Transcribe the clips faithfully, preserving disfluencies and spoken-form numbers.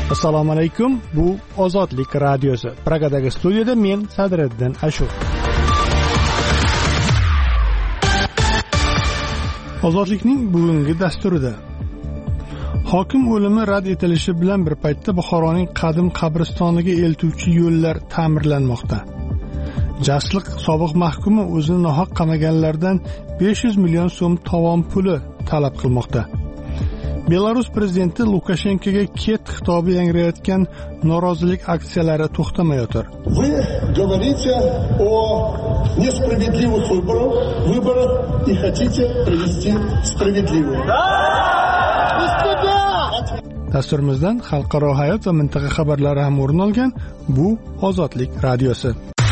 Assalomu alaykum. Bu Ozodlik radiosi. Pragadagi studiyada men Sadriddin Ashur. Ozodlikning bugungi dasturida hokim o'limi rad etilishi bilan bir paytda Buxoroning qadim qabristoniga eltuvchi yo'llar ta'mirlanmoqda. Jasliq sobiq mahkumi o'zini nohaq qamaganlardan besh yuz million so'm tovon puli talab qilmoqda. Belarus prezidenti Lukashenkoga ket xitobi yangrayotgan norozilik aksiyalari to'xtamayotir. Вы говорите о несправедливых выборах, выборах и хотите провести справедливые. Dasturimizdan xalqaro hayot va mintaqa xabarlari ham o'rin olgan. Bu Ozodlik radiosi.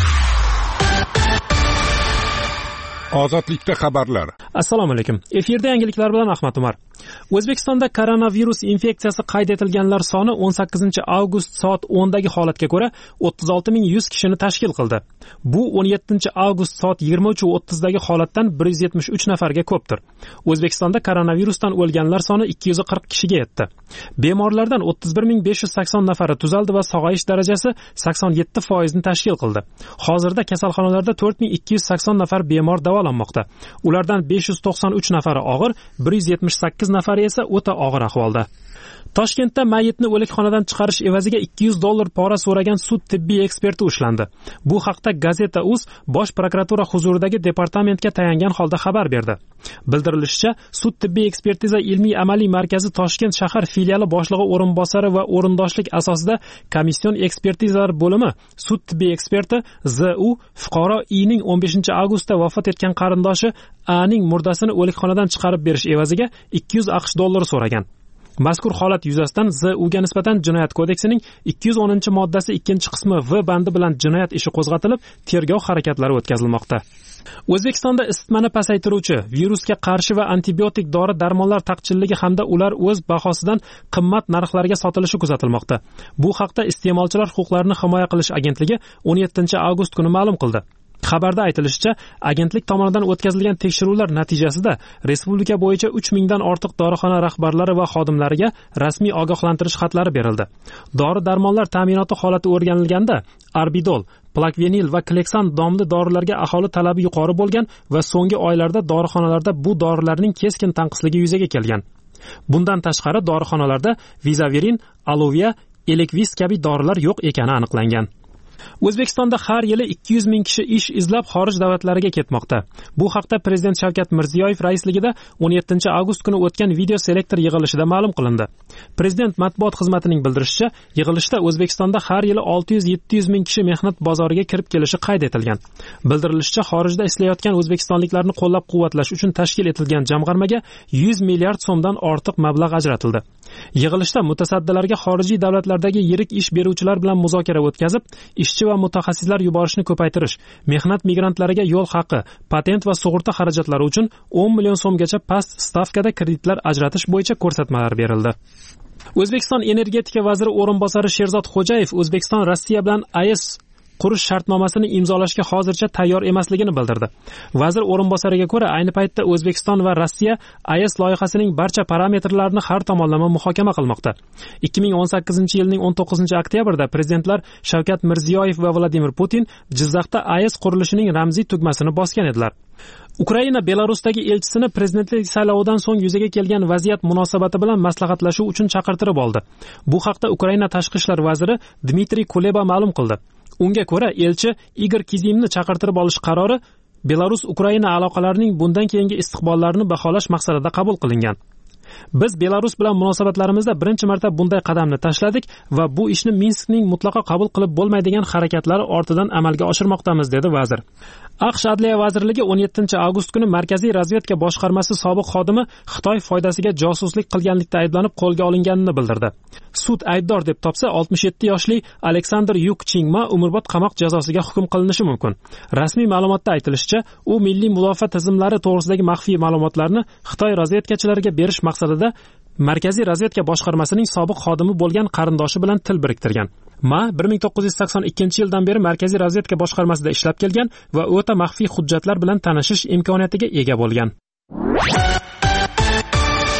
Ozodlikda xabarlar. Assalomu alaykum. Efirda yangiliklar bilan Ahmad Umar. O'zbekistonda koronavirus infeksiyasi qayd etilganlar soni o'n sakkizinchi avgust soat o'ndagi holatga ko'ra o'ttiz olti ming yuz kishini tashkil qildi. Bu o'n yettinchi avgust soat yigirma uch o'ttizdagi holatdan bir yuz yetmish uch nafarga ko'pdir. O'zbekistonda koronavirusdan o'lganlar soni ikki yuz qirq kishiga yetdi. Bemorlardan o'ttiz bir ming besh yuz sakson nafari tuzaldi va sog'ayish darajasi sakson yetti foiz ni tashkil qildi. Hozirda kasalxonalarda to'rt ming ikki yuz sakson nafar bemor davolanmoqda. Ulardan besh yuz to'qson uch nafari og'ir, bir yuz yetmish sakkiz nafari esa o'ta og'ir ahvolda. Toshkentda mayitni o'likxonadan chiqarish evaziga ikki yuz dollar pora so'ragan sud tibbiy eksperti ushlandi. Bu haqda Gazeta.uz Bosh prokuratura huzuridagi departamentga tayangan holda xabar berdi. Bildirilishicha, sud tibbiy ekspertiza ilmiy amaliy markazi Toshkent shahar filiali boshlig'i o'rinbosari va o'rindoshlik asosida komission ekspertizalar bo'limi sud tibbiy eksperti Z U fuqaro I ning o'n beshinchi avgustda vafot etgan qarindoshi A ning murdasini o'likxonadan chiqarib berish evaziga ikki yuz aqsh dollari so'ragan. Mazkur holat yuzasidan Z U ga nisbatan Jinoyat kodeksining ikki yuz o'ninchi moddasi ikkinchi qismi V bandi bilan jinoyat ishi qo'zg'atilib, tergov harakatlari o'tkazilmoqda. O'zbekistonda isitmani pasaytiruvchi, virusga qarshi va antibiotik dori-darmonlar taqchilligi hamda ular o'z bahosidan qimmat narxlarga sotilishi kuzatilmoqda. Bu haqda Iste'molchilar huquqlarini himoya qilish agentligi o'n yettinchi avgust kuni ma'lum qildi. Xabarda aytilishicha, agentlik tomonidan o'tkazilgan tekshiruvlar natijasida respublika bo'yicha uch mingdan ortiq dorixona rahbarlari va xodimlariga rasmiy ogohlantirish xatlari berildi. Dori-darmonlar ta'minoti holati o'rganilganda Arbidol, Plakvenil va Kleksan domli dorilarga aholi talabi yuqori bo'lgan va so'nggi oylarda dorixonalarda bu dorilarning keskin tanqisligi yuzaga kelgan. Bundan tashqari dorixonalarda Vizaverin, Alovia, Elekvis kabi dorilar yo'q ekani aniqlangan. O'zbekistonda har yili ikki yuz ming kishi ish izlab xorij davlatlariga ketmoqda. Bu haqda Prezident Shavkat Mirziyoyev raisligida o'n yettinchi avgust kuni o'tgan video selektor yig'ilishida ma'lum qilindi. Prezident matbuot xizmatining bildirishicha, yig'ilishda O'zbekistonda har yili olti yuz yetti yuz ming kishi mehnat bozoriga kirib kelishi qayd etilgan. Bildirilishicha, xorijda ishlayotgan o'zbekistonliklarni qo'llab-quvvatlash uchun tashkil etilgan jamg'armaga yuz milliard so'mdan ortiq mablag' ajratildi. Yig'ilishda mutasaddilarga xorijiy davlatlardagi yirik ish beruvchilar bilan muzokara o'tkazib, ishchi va mutaxassislar yuborishni ko'paytirish, mehnat migrantlariga yo'l haqi, patent va sug'urta xarajatlari uchun o'n million so'mgacha past stavkada kreditlar ajratish bo'yicha ko'rsatmalar berildi. O'zbekiston energetika vaziri o'rinbosari Sherzod Xo'jayev O'zbekiston Rossiya bilan A E S qurish shartnomasini imzolashga hozircha tayyor emasligini bildirdi. Vazir o'rinbosariga ko'ra, ayni paytda O'zbekiston va Rossiya A E S loyihasining barcha parametrlarini har tomonlama muhokama qilmoqda. ikki ming o'n sakkizinchi yilning o'n to'qqizinchi oktyabrda prezidentlar Shavkat Mirziyoyev va Vladimir Putin Jizzaxda A E S qurilishining ramziy tugmasini bosgan edilar. Ukraina Belarusdagi elchisini prezidentlik saylovidan so'ng yuzaga kelgan vaziyat munosabati bilan maslahatlashuv uchun chaqirtirib oldi. Bu haqda Ukraina tashqi ishlar vaziri Dmitriy Kuleba ma'lum qildi. Unga ko'ra, elchi Igor Kizimni chaqirtirib olish qarori Belarus-Ukraina aloqalarining bundan keyingi istiqbollarini baholash maqsadida qabul qilingan. Biz Belarus bilan munosabatlarimizda birinchi marta bunday qadamni tashladik va bu ishni Minskning mutlaqo qabul qilib bo'lmaydigan harakatlari ortidan amalga oshirmoqdamiz, dedi vazir. AQSh Adliya vazirligi o'n yettinchi avgust kuni Markaziy razvedka boshqarmasi sobiq xodimi Xitoy foydasiga josuslik qilganlikda ayblanib qo'lga olinganini bildirdi. Sud aybdor deb topsa, oltmish yetti yoshli Aleksandr Yuk Chingma umrbod qamoq jazosiga hukm qilinishi mumkin. Rasmiy ma'lumotda aytilishicha, u milliy mudofaa tizimlari to'g'risidagi maxfiy ma'lumotlarni Xitoy razvedkachilariga berish maqsadida Markaziy razvedka boshqarmasining sobiq xodimi bo'lgan qarindoshi bilan til biriktirgan. Ma bir ming to'qqiz yuz sakson ikkinchi yildan beri Markaziy razvedka boshqarmasida ishlab kelgan va o'ta maxfiy hujjatlar bilan tanishish imkoniyatiga ega bo'lgan.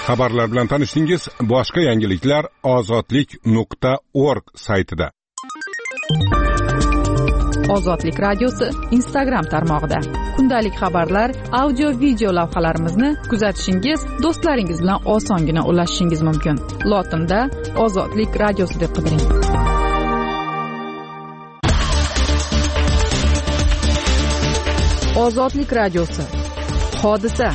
Xabarlar bilan tanishdingiz. Boshqa yangiliklar ozodlik nuqta org saytida. Ozodlik radiosi Instagram tarmog'ida. Kundalik xabarlar, audio, video lavhalarimizni kuzatishingiz, do'stlaringiz bilan osongina ulashishingiz mumkin. Lotinda Ozodlik radiosi deb qidiring. Ozodlik radiosi. Hodisa.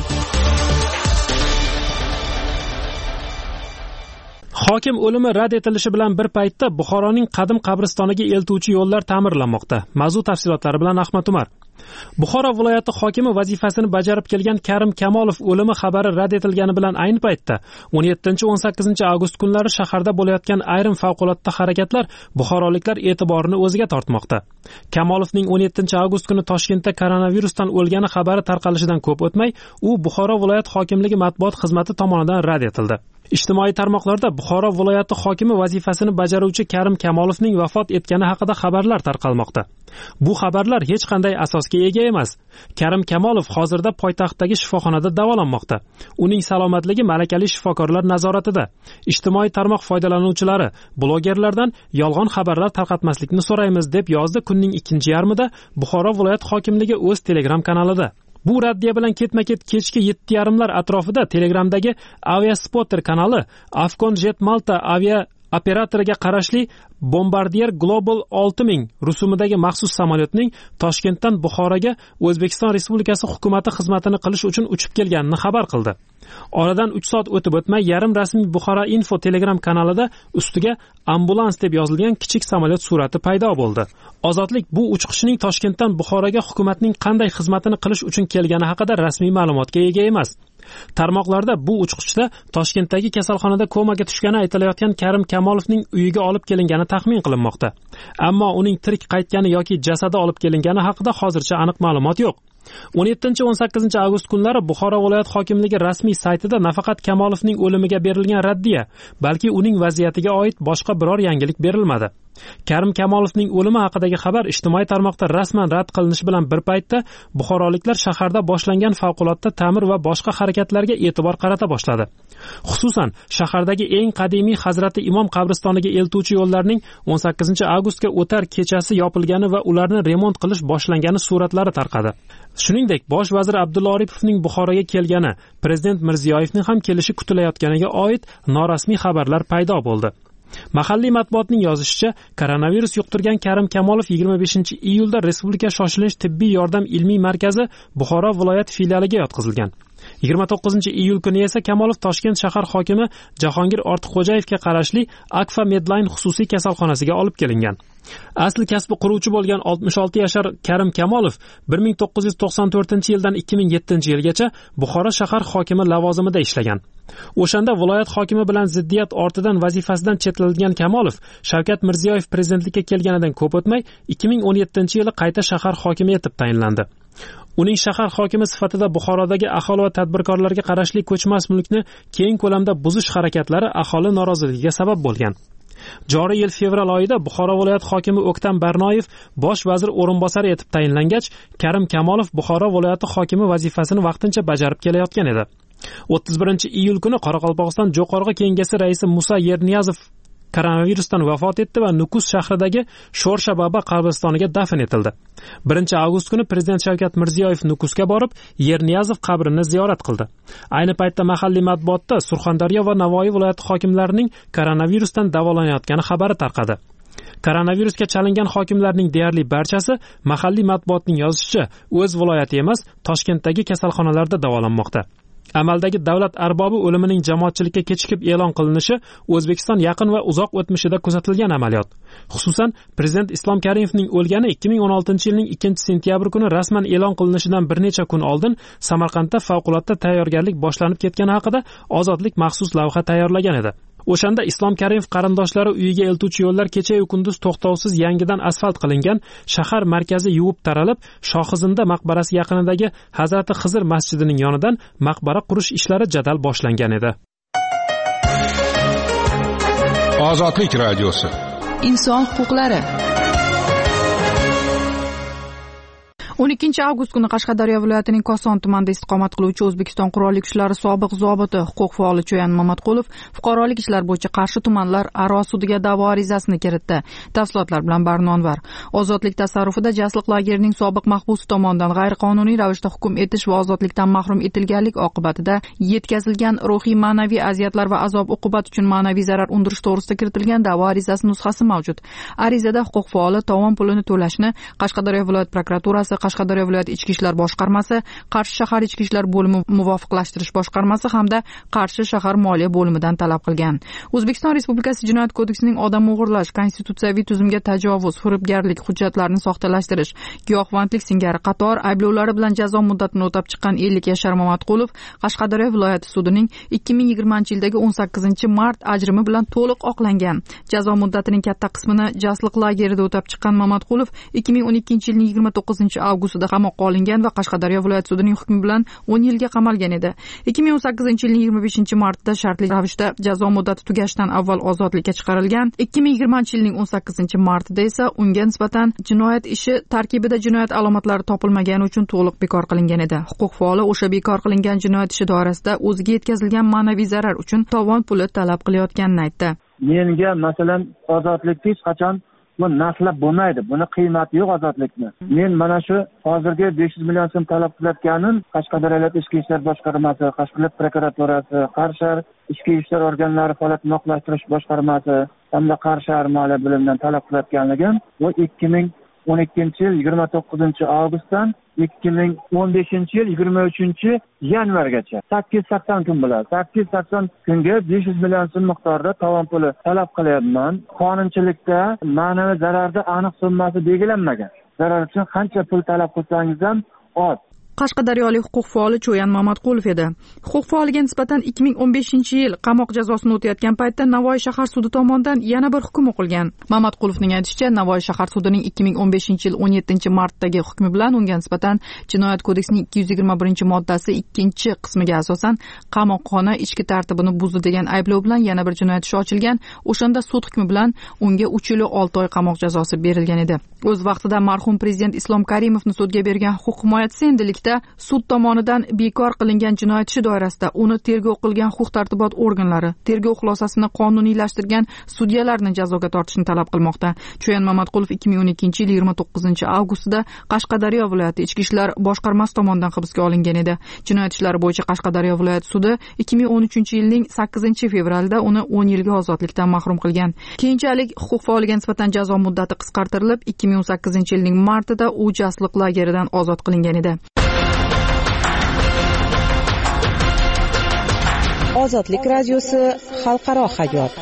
Hokim o'limi rad etilishi bilan bir paytda Buxoroning qadim qabristoniga eltuvchi yo'llar ta'mirlanmoqda. Mavzu tafsilotlari bilan Ahmad Umar. Buxoro viloyati hokimi vazifasini bajarib kelgan Karim Kamolov o'limi xabari rad etilgani bilan ayni paytda o'n yettinchi o'n sakkizinchi avgust kunlari shaharda bo'layotgan ayrim favqulodda harakatlar buxoroliklar e'tiborini o'ziga tortmoqda. Kamolovning o'n yettinchi avgust kuni Toshkentda koronavirusdan o'lgani xabari tarqalishidan ko'p o'tmay, u Buxoro viloyat hokimligi matbuot xizmati tomonidan rad etildi. Ijtimoiy tarmoqlarda Buxoro viloyati hokimi vazifasini bajaruvchi Karim Kamolovning vafot etgani haqida xabarlar tarqalmoqda. Bu xabarlar hech qanday asosga ega emas. Karim Kamolov hozirda poytaxtdagi shifoxonada davolanmoqda. Uning salomatligi malakali shifokorlar nazoratida. Ijtimoiy tarmoq foydalanuvchilari blogerlardan yolg'on xabarlar tarqatmaslikni so'raymiz deb yozdi kunning ikkinchi yarmida Buxoro viloyat hokimligi o'z Telegram kanalida. Bu raddiya bilan ketma-ket kechki yetti yarim lar atrofida Telegramdagi Aviaspotter kanali Afcon Jet Malta avia operatoriga qarashli Bombardier Global olti ming rusumidagi maxsus samolyotning Toshkentdan Buxoroga O'zbekiston Respublikasi hukumati xizmatini qilish uchun uchib kelganini xabar qildi. Oradan uch soat o'tib o'tmay yarim rasmiy Buxoro Info Telegram kanalida ustiga ambulans deb yozilgan kichik samolyot surati paydo bo'ldi. Ozodlik bu uchqishning Toshkentdan Buxoroga hukumatning qanday xizmatini qilish uchun kelgani haqida rasmiy ma'lumotga ega emas. Tarmoqlarda bu uchqishda Toshkentdagi kasalxonada komaga tushgani aytilayotgan Karim Kamolovning uyiga olib kelingani taxmin qilinmoqda. Ammo uning tirik qaytgani yoki jasadi olib kelingani haqida hozircha aniq ma'lumot yo'q. o'n yettinchi o'n sakkizinchi avgust kunlari Buxoro viloyat hokimligi rasmiy saytida nafaqat Kamolovning o'limiga berilgan raddiya, balki uning vaziyatiga oid boshqa biror yangilik berilmadi. Karim Kamolovning o'limi haqidagi xabar ijtimoiy tarmoqda rasman rad qilinishi bilan bir paytda buxoroliklar shaharda boshlangan favqulodda ta'mir va boshqa harakatlarga e'tibor qarata boshladi. Xususan, shahardagi eng qadimiy Hazrati Imom qabristoniga eltuvchi yo'llarning o'n sakkizinchi avgustga o'tar kechasi yopilgani va ularni remont qilish boshlangani suratlari tarqadi. Shuningdek, bosh vazir Abdulla Oripovning Buxoroga kelgani, prezident Mirziyoyevning ham kelishi kutilayotganiga oid norasmiy xabarlar paydo bo'ldi. Mahalliy matbuotning yozishicha, koronavirus yuqtirgan Karim Kamolov yigirma beshinchi iyulda Respublika shoshilinch tibbiy yordam ilmiy markazi Buxoro viloyat filialiga yotqizilgan. yigirma to'qqizinchi iyul kuni esa Kamolov Toshkent shahar hokimi Jahongir Ortiqxo'jayevga qarashli Akfa Medline xususiy kasalxonasiga olib kelingan. Asli kasbi quruvchi bo'lgan oltmish olti yashar Karim Kamolov bir ming to'qqiz yuz to'qson to'rtinchi yildan ikki ming yettinchi yilgacha Buxoro shahar hokimi lavozimida ishlagan. O'shanda viloyat hokimi bilan ziddiyat ortidan vazifasidan chetlatilgan Kamolov Shavkat Mirziyoyev prezidentlikka kelganidan ko'p o'tmay ikki ming o'n yettinchi yili qayta shahar hokimi etib tayinlandi. Uning shahar hokimi sifatida Buxorodagi aholi va tadbirkorlarga qarashli ko'chmas mulkni keng ko'lamda buzish harakatlari aholi noroziligiga sabab bo'lgan. Joriy yil fevral oyida Buxoro viloyat hokimi O'ktam Barnoyev bosh vazir o'rinbosari etib tayinlangach, Karim Kamolov Buxoro viloyati hokimi vazifasini vaqtincha bajarib kelayotgan edi. o'ttiz birinchi iyul kuni Qoraqalpog'iston Jo'qorg'i kengashi raisi Musa Yerniyazov koronavirusdan vafot etdi va Nukus shahridagi Sho'rsha Baba qabristoniga dafn etildi. birinchi avgust kuni prezident Shavkat Mirziyoyev Nukusga borib, Yerniyazov qabrini ziyorat qildi. Ayni paytda mahalliy matbuotda Surxondaryo va Navoiy viloyati hokimlarining koronavirusdan davolanayotgani xabari tarqadi. Koronavirusga chalingan hokimlarning deyarli barchasi mahalliy matbuotning yozishicha o'z viloyati emas, Toshkentdagi kasalxonalarda davolanmoqda. Amaldagi davlat arbobi o'limining jamoatchilikka kechikib e'lon qilinishi O'zbekiston yaqin va uzoq o'tmishida kuzatilgan amaliyot. Xususan, prezident Islom Karimovning o'lgani ikki ming o'n oltinchi yilning ikkinchi sentyabr kuni rasman e'lon qilinishidan bir necha kun oldin Samarqandda favqulodda tayyorgarlik boshlanib ketgani haqida Ozodlik maxsus lavha tayyorlagan edi. O'shanda Islom Karimov qarindoshlari uyiga eltuvchi yo'llar kecha-yu kunduz to'xtovsiz yangidan asfalt qilingan, shahar markazi yuvib taralib, Shohizinda maqbarasi yaqinidagi Hazrati Xizr masjidining yonidan maqbara qurish ishlari jadal boshlangan edi. Ozodlik radiosi. Inson huquqlari. o'n ikkinchi avgust kuni Qashqadaryo viloyatining Koson tumanida istiqomat qiluvchi O'zbekiston qurolli kuchlari sobiq zobiti, huquq faoli Cho'yan Mamatqulov fuqarolik ishlar bo'yicha Qarshi tumanlar aro sudiga da'vo arizasini kiritdi. Tafsilotlar bilan Barnonvar. Ozodlik tasarrufida jasliq lagerining sobiq mahbusi tomonidan g'ayriqonuniy ravishda hukm etish va ozodlikdan mahrum etilganlik oqibatida yetkazilgan ruhiy ma'naviy aziyatlar va azob uqubat uchun ma'naviy zarar undirish to'g'risida kiritilgan da'vo arizasi nusxasi mavjud. Arizada huquq faoli tovon pulini to'lashni Qashqadaryo viloyat prokuraturasi, Qashqadaryo viloyat ichki ishlar boshqarmasi, Qarshi shahar ichki ishlar bo'limi muvofiqlashtirish boshqarmasi hamda Qarshi shahar moliya bo'limidan talab qilgan. O'zbekiston Respublikasi Jinoyat kodeksining odam o'g'irlash, konstitutsiyaviy tuzumga tajovuz, firibgarlik, hujjatlarni soxtalashtirish, giyohvandlik singari qator ayblovlari bilan jazo muddatini o'tab chiqqan ellik yashar Mamatqulov Qashqadaryo viloyati sudining ikki ming yigirmanchi yildagi o'n sakkizinchi mart ajrimi bilan to'liq oqlangan. Jazo muddatining katta qismini jasliq lagerida o'tab chiqqan Mamatqulov ikki ming o'n ikkinchi yilning yigirma to'qqizinchi avgustida qamoqqa olingan va Qashqadaryo viloyat sudining hukmi bilan o'n yilga qamalgan edi. ikki ming o'n sakkizinchi yilning yigirma beshinchi martida shartli ravishda jazo muddati tugashidan avval ozodlikka chiqarilgan. ikki ming yigirmanchi yilning o'n sakkizinchi martida esa unga nisbatan jinoyat ishi tarkibida jinoyat alomatlari topilmagani uchun to'liq bekor qilingan edi. Huquq faoli o'sha bekor qilingan jinoyat ishi doirasida o'ziga yetkazilgan ma'naviy zarar uchun tovon puli talab qilayotganini aytdi. Menga masalan ozodlikni hech qachon bu narxlab bo'lmaydi. Buni qiymati yo'q ozodlikni. Men mana shu hozirgi besh yuz million so'm talab qilayotganim Qashqadaryo viloyat ichki ishlar boshqarmasi, Qashqadaryo prokuraturasi, Qarshi ichki ishlar organlari faoliyatini oqlashtirish boshqarmasi hamda Qarshi shahar moliya bo'limidan talab qilayotganligim bu ikki ming o'n ikkinchi yil yigirma to'qqizinchi avgustdan ikki ming o'n beshinchi yil yigirma uchinchi yanvargacha sakkiz yuz sakson kun bo'ladi. sakkiz yuz sakson kunga besh yuz million so'm miqdorida tovon puli talab qilyapman. Qonunchilikda ma'naviy zararda aniq summasi belgilanmagan. Zarar uchun qancha pul talab qilsangiz ham oz. Qashqadaryolik huquq faoli Cho'yan Mamatqulov edi. Huquq faoliga nisbatan ikki ming o'n beshinchi yil qamoq jazosini o'tayotgan paytda Navoiy shahar sudi tomonidan yana bir hukm o'qilgan. Mamatqulovning aytishicha, Navoiy shahar sudining ikki ming o'n beshinchi yil o'n yettinchi martdagi hukmi bilan unga nisbatan Jinoyat kodeksining ikki yuz yigirma birinchi moddasi ikkinchi qismiga asosan qamoqxona ichki tartibini buzdi degan ayblov bilan yana bir jinoyat ishi ochilgan. O'shanda sud hukmi bilan unga uch yil olti oy qamoq jazosi berilgan edi. O'z vaqtida marhum prezident Islom Karimovni sudga bergan huquq himoyachisi endilikda sud tomonidan bekor qilingan jinoyat ishi doirasida uni tergov qilgan huquq-tartibot organlari, tergov xulosasini qonuniylashtirgan sudyalarni jazoga tortishni talab qilmoqda. Cho'yan Mamatqulov ikki ming o'n ikkinchi yil yigirma to'qqizinchi avgustida Qashqadaryo viloyati ichki ishlar boshqarmasi tomonidan hibsga olingan edi. Jinoyat ishlari bo'yicha Qashqadaryo viloyat sudi ikki ming o'n uchinchi yilning sakkizinchi fevralida uni o'n yilga ozodlikdan mahrum qilgan. Keyinchalik huquq faoliga nisbatan jazo muddati qisqartirilib, ikki ming o'n sakkizinchi yilning martida u jasliq lageridan ozod qilingan edi. Ozodlik radiosi xalqaro hayot.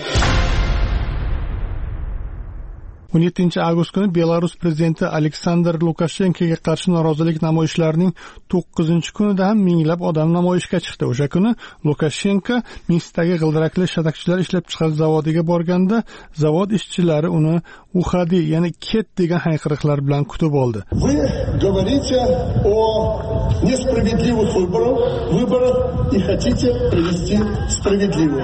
o'n yettinchi avgust kuni Belarus prezidenti Aleksandr Lukashenkoga qarshi norozilik namoyishlarining to'qqizinchi kunida ham minglab odam namoyishga chiqdi. O'sha kuni Lukashenko Minskdagi g'ildirakli shatakchilar ishlab chiqarish zavodiga borganda, zavod ishchilari uni "Uxadi", ya'ni "ket" degan hayqiriqlar bilan kutib oldi. Вы говорите о несправедливых выборах, выборах и хотите провести справедливые.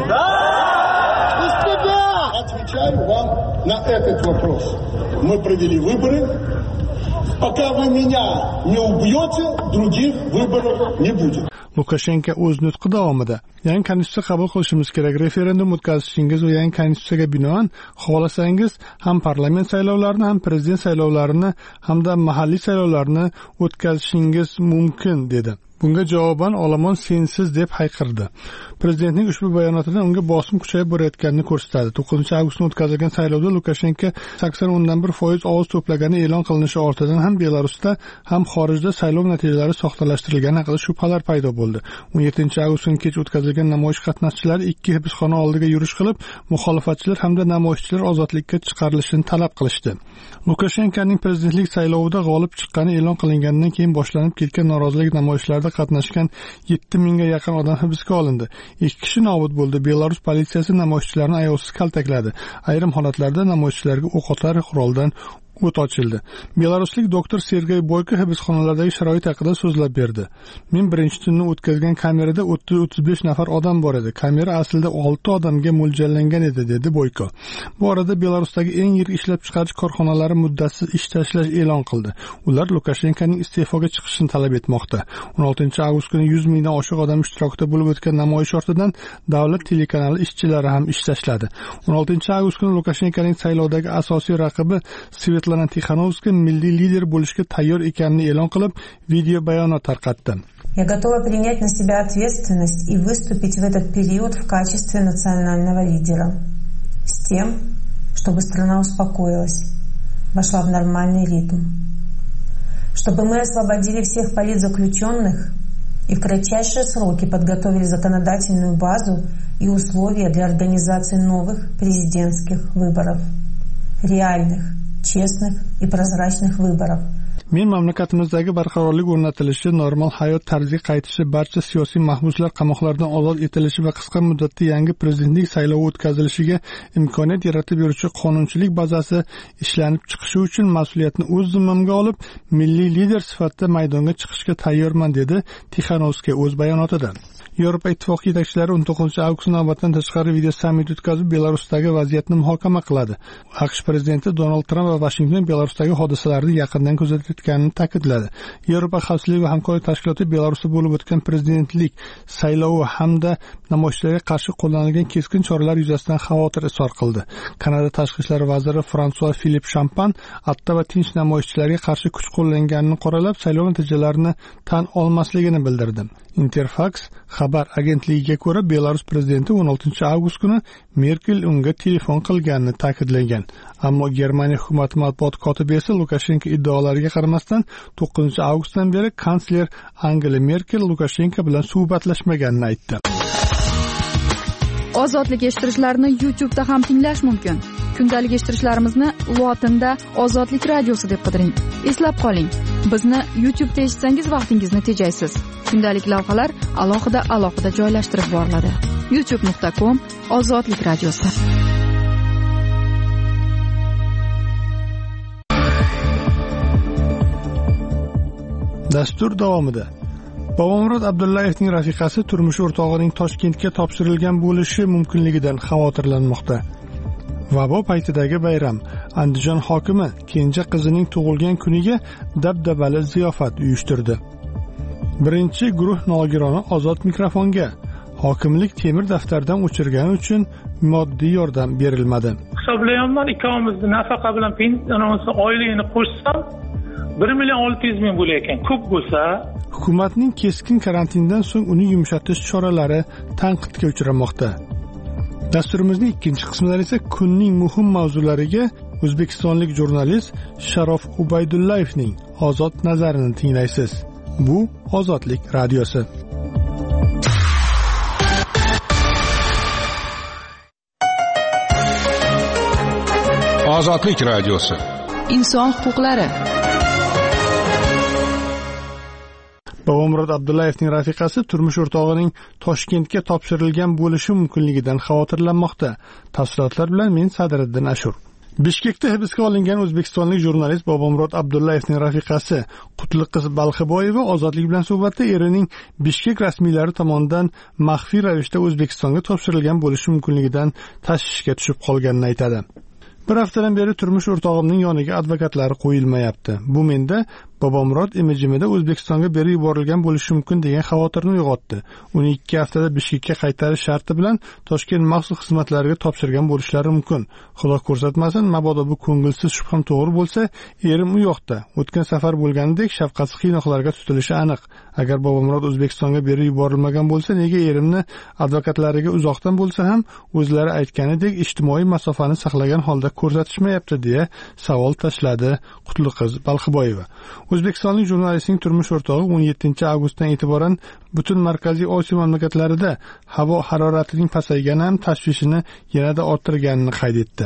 Отвечаю вам на этот вопрос. Мы провели выборы. Пока вы меня не убьете, других выборов не будет. Lukashenko o'z nutqi davomida yangi konstitutsiya qabul qilishimiz kerak, referendum o'tkazishingiz va yangi konstitutsiyaga binoan xohlasangiz ham parlament saylovlarini, ham prezident saylovlarini, hamda mahalliy saylovlarni o'tkazishingiz mumkin dedi. Bunga javoban olomon sensiz deb hayqirdi. Prezidentning ushbu bayonotida unga bosim kuchayib borayotganini ko'rsatadi. to'qqizinchi avgustda o'tkazilgan saylovda Lukashenko sakson o'ndan bir foiz ovoz to'plagani e'lon qilinishi ortidan ham Belarusda ham xorijda saylov natijalari soxtalashtirilgani haqida shubhalar paydo bo'ldi. o'n yettinchi avgust kuni kech o'tkazilgan namoyish qatnashchilari ikki hibsxona oldiga yurish qilib, muxolifatchilar hamda namoyishchilar ozodlikka chiqarilishini talab qilishdi. Lukashenkoning prezidentlik saylovida g'olib chiqqani e'lon qilinganidan keyin boshlanib ketgan norozilik namoyishlarida qatnashgan yetti mingga yaqin odam hibsga olindi. ikki kishi nobud bo'ldi. Belarus politsiyasi namoyishchilarni ayovsiz kaltakladi. Ayrim holatlarda namoyishchilarga o'q otar quroldan o't ochildi. Belaruslik doktor Sergey Boyko hibsxonalardagi sharoit haqida so'zlab berdi. Men birinchi tunni o'tkazgan kamerada o'ttiz o'ttiz besh nafar odam bor edi. Kamera aslida olti odamga mo'ljallangan edi, dedi Boyko. Bu orada Belarusdagi eng yirik ishlab chiqarish korxonalari muddatsiz ish tashlash e'lon qildi. Ular Lukashenkoning iste'foga chiqishini talab etmoqda. o'n oltinchi avgust kuni yuz mingdan oshiq odam ishtirokida bo'lib o'tgan namoyish ortidan davlat telekanali ishchilari ham ish tashladi. o'n oltinchi avgust kuni Lukashenkoning saylovdagi asosiy raqibi Svetlana Tixanovskaya milliy lider bo'lishga tayyor ekanini e'lon qilib, video bayonot tarqatdi. Я готова принять на себя ответственность и выступить в этот период в качестве национального лидера. С тем, чтобы страна успокоилась, вошла в нормальный ритм. Чтобы мы освободили всех политзаключенных и в кратчайшие сроки подготовили законодательную базу и условия для организации новых президентских выборов. Реальных, честных и прозрачных выборов. Men mamlakatimizdagi barqarorlik o'rnatilishi, normal hayot tarziga qaytishi, barcha siyosiy mahbuslar qamoqlardan ozod etilishi va qisqa muddatda yangi prezidentlik saylovi o'tkazilishiga imkoniyat yaratib beruvchi qonunchilik bazasi ishlanib chiqishi uchun mas'uliyatni o'z zimmamga olib, milliy lider sifatida maydonga chiqishga tayyorman, dedi Tixanovskaya o'z bayonotida. Yevropa Ittifoqi yetakchilari o'n to'qqizinchi avgust navbatdan tashqari video sammit o'tkazib, Belarusdagi vaziyatni muhokama qiladi. AQSh prezidenti Donald Tramp va Washington Belarusdagi hodisalarni yaqindan kuzatayotganini ta'kidladi. Yevropa xavfsizlik va hamkorlik tashkiloti Belarusda bo'lib o'tgan prezidentlik saylovi hamda namoyishlarga qarshi qo'llanilgan keskin choralar yuzasidan xavotir izhor qildi. Kanada tashqi ishlar vaziri François Philippe Champagne atta va tinch namoyishchilarga qarshi kuch qo'llanganini qoralab, saylov natijalarini tan olmasligini bildirdi. Interfax xabar agentligiga ko'ra, Belarus prezidenti o'n oltinchi avgust kuni Merkel unga telefon qilganini ta'kidlagan. Ammo Germaniya hukumati matbuot kotibi esa Lukashenko iddaolariga qaramasdan to'qqizinchi avgustdan beri kansler Angela Merkel Lukashenko bilan suhbatlashmaganini aytdi. Ozodlik eshittirishlarni YouTube'da ham tinglash mumkin. Kundalik eshittirishlarimizni lotinda Ozodlik radiosi deb qidiring. Eslab qoling, bizni YouTube'da eshitsangiz vaqtingizni tejaysiz. Kundalik lavhalar alohida alohida joylashtirib boriladi. youtube nuqta com Ozodlik radiosi. Dastur davomida Bobomurod Abdullayevning rafiqasi turmush o'rtog'ining Toshkentga topshirilgan bo'lishi mumkinligidan xavotirlanmoqda. Vabo paytidagi bayram, Andijon hokimi kenja qizining tug'ilgan kuniga dabdabali ziyofat uyushtirdi. Birinchi guruh nogironi ozod mikrofonga hokimlik temir daftardan o'chirgani uchun moddiy yordam berilmadi. Hisoblayapman, ikkovimizni nafaqa bilan pensiya oyligini qo'shsam bir million olti yuz ming bo'lar ekan. Ko'p bo'lsa, hukumatning keskin karantindan so'ng uni yumshatish choralari tanqidga uchramoqda. Dasturimizning ikkinchi qismida esa kunning muhim mavzulariga o'zbekistonlik jurnalist Sharof Ubaydullayevning ozod nazarini tinglaysiz. Bu Ozodlik radiosi. Ozodlik radiosi. Inson huquqlari. Bobomurod Abdullayevning rafiqasi turmush o'rtog'ining Toshkentga topshirilgan bo'lishi mumkinligidan xavotirlanmoqda. Tafsilotlar bilan men Sadriddin Ashur. Bishkekda hibsga olingan o'zbekistonlik jurnalist Bobomurod Abdullayevning rafiqasi Qutliqiz Balxiboyeva ozodlik bilan suhbatda erining Bishkek rasmiylari tomonidan maxfiy ravishda O'zbekistonga topshirilgan bo'lishi mumkinligidan tashvishga tushib qolganini aytadi. Bir haftadan beri turmush o'rtog'imning yoniga advokatlari qo'yilmayapti. Bu menda Bobomurod imijimida O'zbekistonga berib yuborilgan bo'lishi mumkin degan xavotirni uyg'otdi. Uni ikki haftada Bishkekka qaytarish sharti bilan Toshkent maxsus xizmatlariga topshirgan bo'lishlari mumkin. Xudo ko'rsatmasin, mabodo bu ko'ngilsiz shubham to'g'ri bo'lsa, erim u yoqda. O'tgan safar bo'lganidek shafqatsiz qiynoqlarga tutilishi aniq. Agar Bobomurod O'zbekistonga berib yuborilmagan bo'lsa, nega erimni advokatlariga uzoqdan bo'lsa ham o'zlari aytganidek ijtimoiy masofani saqlagan holda ko'rsatishmayapti deya savol tashladi Qutliqiz Balxiboyeva. O'zbekistonlik jurnalistning turmush o'rtog'i o'n yettinchi avgustdan e'tiboran butun Markaziy Osiyo mamlakatlarida havo haroratining pasaygani ham tashvishini yanada orttirganini qayd etdi.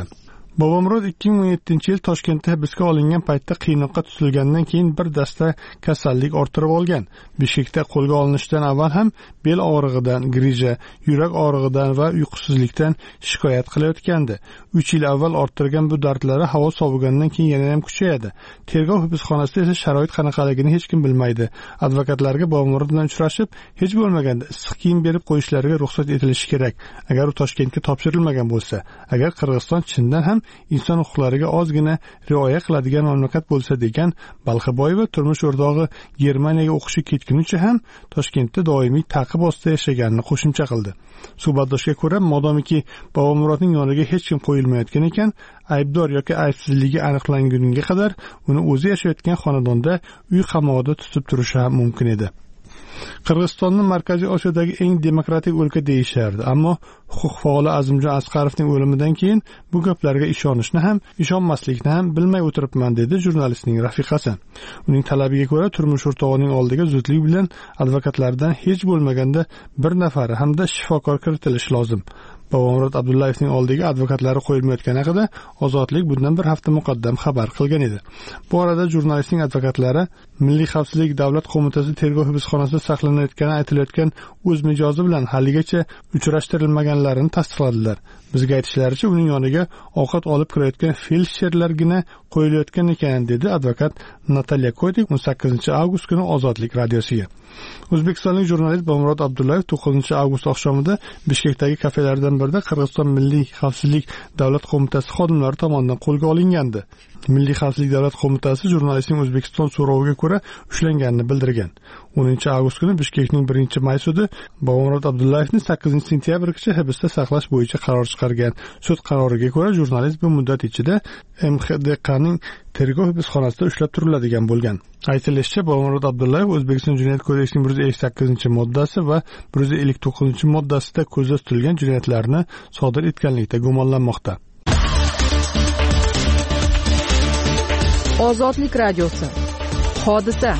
Bobomurod ikki ming o'n yettinchi yil Toshkentda hibsga olingan paytda qiynoqqa tutilgandan keyin bir dasta kasallik orttirib olgan. Bishkekda qo'lga olinishidan avval ham bel og'rig'idan, grija, yurak og'rig'idan va uyqusizlikdan shikoyat qilayotgandi. uch yil avval orttirgan bu dardlari havo sovigandan keyin yana ham kuchayadi. Tergov hibsxonasida esa sharoit qanaqaligini hech kim bilmaydi. Advokatlarga Bobomurod bilan uchrashib, hech bo'lmaganda issiq kiyim berib qo'yishlariga ruxsat etilishi kerak. Agar u Toshkentga topshirilmagan bo'lsa, agar Qirg'iziston chindan ham inson huquqlariga ozgina rioya qiladigan mamlakat bo'lsa degan Balxiboyeva turmush o'rtog'i Germaniyaga o'qishga ketgunicha ham Toshkentda doimiy ta'qib ostida yashaganini qo'shimcha qildi. Suhbatdoshga ko'ra, modomiki Bobomurodning yoniga hech kim qo'yilmayotgan ekan, aybdor yoki aybsizligi aniqlangunga qadar uni o'zi yashayotgan xonadonda uy qamog'ida tutib turishi ham mumkin edi. Qirg'izistonni Markaziy Osiyodagi eng demokratik o'lka deyishardi, ammo huquq faoli Azimjon Asqarovning o'limidan keyin bu gaplarga ishonishni ham, ishonmaslikni ham bilmay o'tiribman, dedi jurnalistning rafiqasi. Uning talabiga ko'ra, turmush o'rtog'ining oldiga zudlik bilan advokatlardan hech bo'lmaganda bir nafari hamda shifokor kiritilishi lozim. Bobomurod Abdullayevning oldiga advokatlari qo'yilmayotgani haqida Ozodlik bundan bir hafta muqaddam xabar qilgan edi. Bu orada jurnalistning advokatlari Milliy xavfsizlik davlat qo'mitasi tergov hibsxonasida saqlanayotgani aytilayotgan o'z mijozi bilan haligacha uchrashtirilmaganlarini tasdiqladilar. Bizga aytishlaricha, uning yoniga ovqat olib kirayotgan feldsherlargina qo'yilayotgan ekan, dedi advokat Natalya Kodik o'n sakkizinchi avgust kuni Ozodlik radiosiga. O'zbekistonlik jurnalist Bobomurod Abdullayev to'qqizinchi avgust oqshomida Bishkekdagi kafelardan birida Qirg'iziston Milliy xavfsizlik davlat qo'mitasi xodimlari tomonidan qo'lga olingandi. Milliy xavfsizlik davlat qo'mitasi jurnalistning O'zbekiston so'roviga ko'ra ushlanganini bildirgan. o'ninchi avgust kuni Bishkekning birinchi may sudi Bobomurod Abdullayevni sakkizinchi sentyabrgacha hibsda saqlash bo'yicha qaror chiqargan. Sud qaroriga ko'ra jurnalist bu muddat ichida M X D Qning tergov hibsxonasida ushlab turiladigan bo'lgan. Aytilishicha, Bobomurod Abdullayev O'zbekiston Jinoyat kodeksining bir yuz ellik sakkizinchi moddasi va bir yuz ellik to'qqizinchi moddasida ko'zda tutilgan jinoyatlarni sodir etganlikda gumonlanmoqda. Ozodlik radiosi. Hodisa.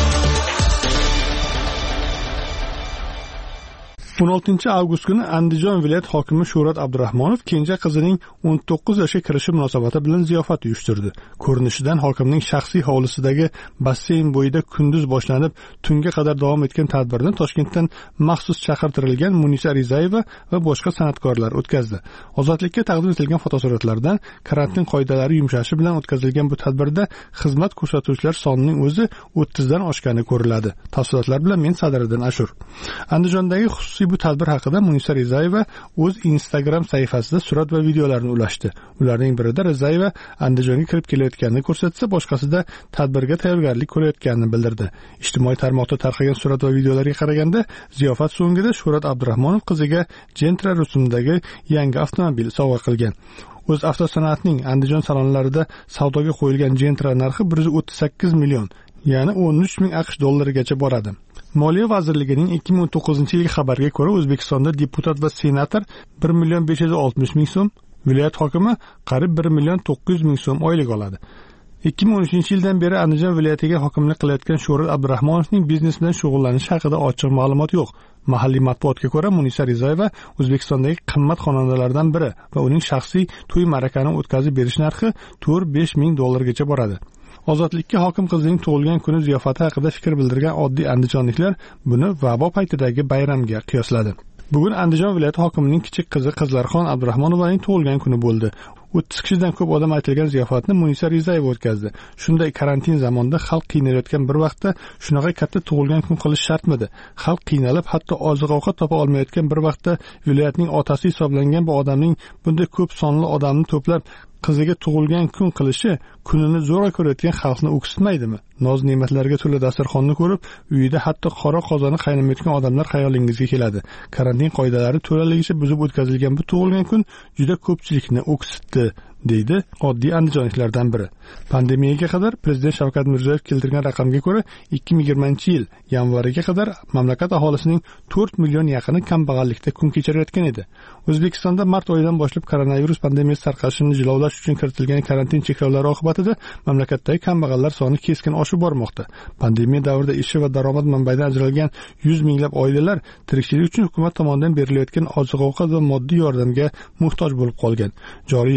o'n oltinchi avgust kuni Andijon viloyat hokimi Shuhrat Abdurahmonov kenja qizining o'n to'qqiz yoshga kirishi munosabati bilan ziyofat uyushtirdi. Ko'rinishidan hokimning shaxsiy hovlisidagi basseyn bo'yida kunduz boshlanib, tunga qadar davom etgan tadbirni Toshkentdan maxsus chaqirtirilgan Munisa Rizayeva va boshqa san'atkorlar o'tkazdi. Ozodlikka taqdim etilgan fotosuratlardan karantin qoidalari yumshashi bilan o'tkazilgan bu tadbirda xizmat ko'rsatuvchilar sonining o'zi o'ttizdan oshgani ko'riladi. Tafsilotlar bilan men Sadriddin Ashur. Andijondagi xususiy bu tadbir haqida Munisa Rizayeva o'z Instagram sahifasida surat va videolarni ulashdi. Ularning birida Rizayeva Andijonga kirib kelayotganini ko'rsatsa, boshqasida tadbirga tayyorgarlik ko'rayotganini bildirdi. Ijtimoiy tarmoqda tarqagan surat va videolarga qaraganda, ziyofat so'ngida Shuhrat Abdurahmonov qiziga Gentra rusumidagi yangi avtomobil sovg'a qilgan. O'z avtosanoatning Andijon salonlarida savdoga qo'yilgan Gentra narxi bir yuz o'ttiz sakkiz million, ya'ni o'n uch ming AQSh dollarigacha boradi. Moliya vazirligining ikki ming o'n to'qqizinchi yilgi xabariga ko'ra, O'zbekistonda deputat va senator bir million besh yuz oltmish ming so'm, viloyat hokimi qariyb bir million to'qqiz yuz ming so'm oylik oladi. ikki ming o'n uchinchi yildan beri Andijon viloyatiga hokimlik qilayotgan Shuhrat Abdurahmonovning biznes bilan shug'ullanishi haqida ochiq ma'lumot yo'q. Mahalliy matbuotga ko'ra, Munisa Rizayeva O'zbekistondagi qimmat xonandalardan biri va uning shaxsiy to'y ma'rakani o'tkazib berish narxi to'rt besh ming dollargacha boradi. Ozodlikka hokim qizining tug'ilgan kuni ziyofati haqida fikr bildirgan oddiy andijonliklar buni vabo paytidagi bayramga qiyosladi. Bugun Andijon viloyati hokimining kichik qizi Qizlarxon Abdurahmonovaning tug'ilgan kuni bo'ldi. o'ttiz kishidan ko'p odam aytilgan ziyofatni Munisa Rizayeva o'tkazdi. Shunday karantin zamonida xalq qiynalayotgan bir vaqtda shunaqa katta tug'ilgan kun qilish shartmidi? Xalq qiynalib, hatto oziq-ovqat topa olmayotgan bir vaqtda viloyatning otasi hisoblangan bu odamning bunday ko'p sonli odamni to'plab qiziga tug'ilgan kun qilishi kunini zo'rg'a ko'rayotgan xalqni o'ksitmaydimi? Noz ne'matlarga to'la dasturxonni ko'rib, uyida hatto qora qozoni qaynamayotgan odamlar xayolingizga keladi. Karantin qoidalari to'laligicha buzib o'tkazilgan bu tug'ilgan kun juda ko'pchilikni o'ksitdi, deydi oddiy andijonliklardan biri. Pandemiyaga qadar Prezident Shavkat Mirziyoyev keltirgan raqamga ko'ra, ikki ming yigirmanchi yil yanvariga qadar mamlakat aholisining to'rt million yaqini kambag'allikda kun kechirayotgan edi. O'zbekistonda mart oyidan boshlab koronavirus pandemiyasi tarqalishini jilovlash uchun kiritilgan karantin cheklovlari oqibatida mamlakatdagi kambag'allar soni keskin oshib bormoqda. Pandemiya davrida ishi va daromad manbaidan ajralgan yuz minglab oilalar tirikchilik uchun hukumat tomonidan berilayotgan oziq-ovqat va moddiy yordamga muhtoj bo'lib qolgan. Joriy yilning may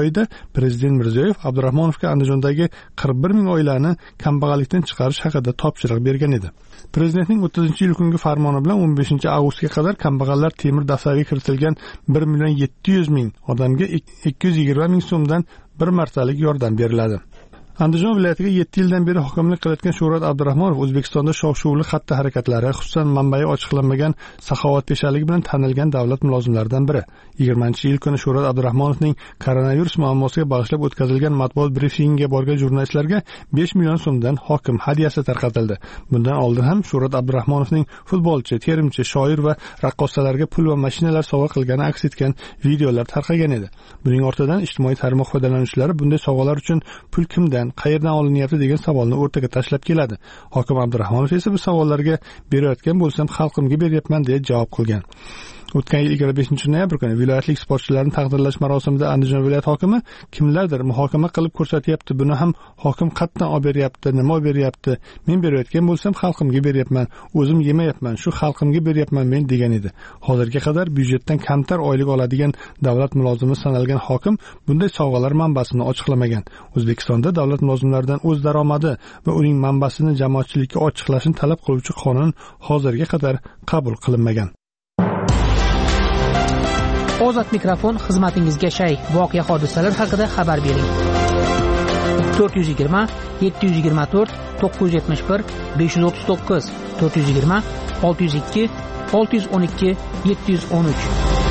oyida prezident Mirziyoyev Abdurahmonovga Andijondagi qirq bir ming oilani kambag'allikdan chiqarish haqida topshiriq bergan edi. Prezidentning o'ttizinchi yil kungi farmoni bilan o'n beshinchi avgustga qadar kambag'allar temir daftarga kiritilgan bir million yetti yuz ming odamga ikki yuz yigirma ming so'mdan bir martalik yordam beriladi. Andijon viloyatiga yetti yildan beri hokimlik qilayotgan Shuhrat Abdurahmonov O'zbekistonda shov-shuvli xatti harakatlari, xususan manbai ochiqlanmagan saxovatpeshaligi bilan tanilgan davlat mulozimlaridan biri. yigirmanchi yil kuni Shuhrat Abdurahmonovning koronavirus muammosiga bag'ishlab o'tkazilgan matbuot brifingiga borgan jurnalistlarga besh million so'mdan hokim hadyasi tarqatildi. Bundan oldin ham Shuhrat Abdurahmonovning futbolchi, terimchi, shoir va raqqosalarga pul va mashinalar sovg'a qilgani aks etgan videolar tarqagan edi. Buning ortidan ijtimoiy tarmoq foydalanuvchilari bunday sovg'alar uchun pul kimdan, qayerdan olinyapti degan savolni o'rtaga tashlab keladi. Hokim Abdurahmonov esa bu savollarga berayotgan bo'lsam xalqimga beryapman deya javob qilgan. O'tgan yil yigirma beshinchi noyabr kuni viloyatlik sportchilarni taqdirlash marosimida Andijon viloyat hokimi kimlardir muhokama qilib ko'rsatyapti, buni ham hokim qatdan olib beryapti, nima olib beryapti, men berayotgan bo'lsam xalqimga beryapman, o'zim yemayapman, shu xalqimga beryapman men degan edi. Hozirga qadar byudjetdan kamtar oylik oladigan davlat mulozimi sanalgan hokim bunday sovg'alar manbasini ochiqlamagan. O'zbekistonda davlat mulozimlaridan o'z daromadi va uning manbasini jamoatchilikka ochiqlashni talab qiluvchi qonun hozirga qadar qabul qilinmagan. Ozod mikrofon xizmatingizga shay. Voqea hodisalar haqida xabar bering. to'rt yuz yigirma yetti yuz yigirma to'rt to'qqiz yuz yetmish bir besh yuz o'ttiz to'qqiz to'rt yuz yigirma olti yuz ikki olti yuz o'n ikki yetti yuz o'n uch.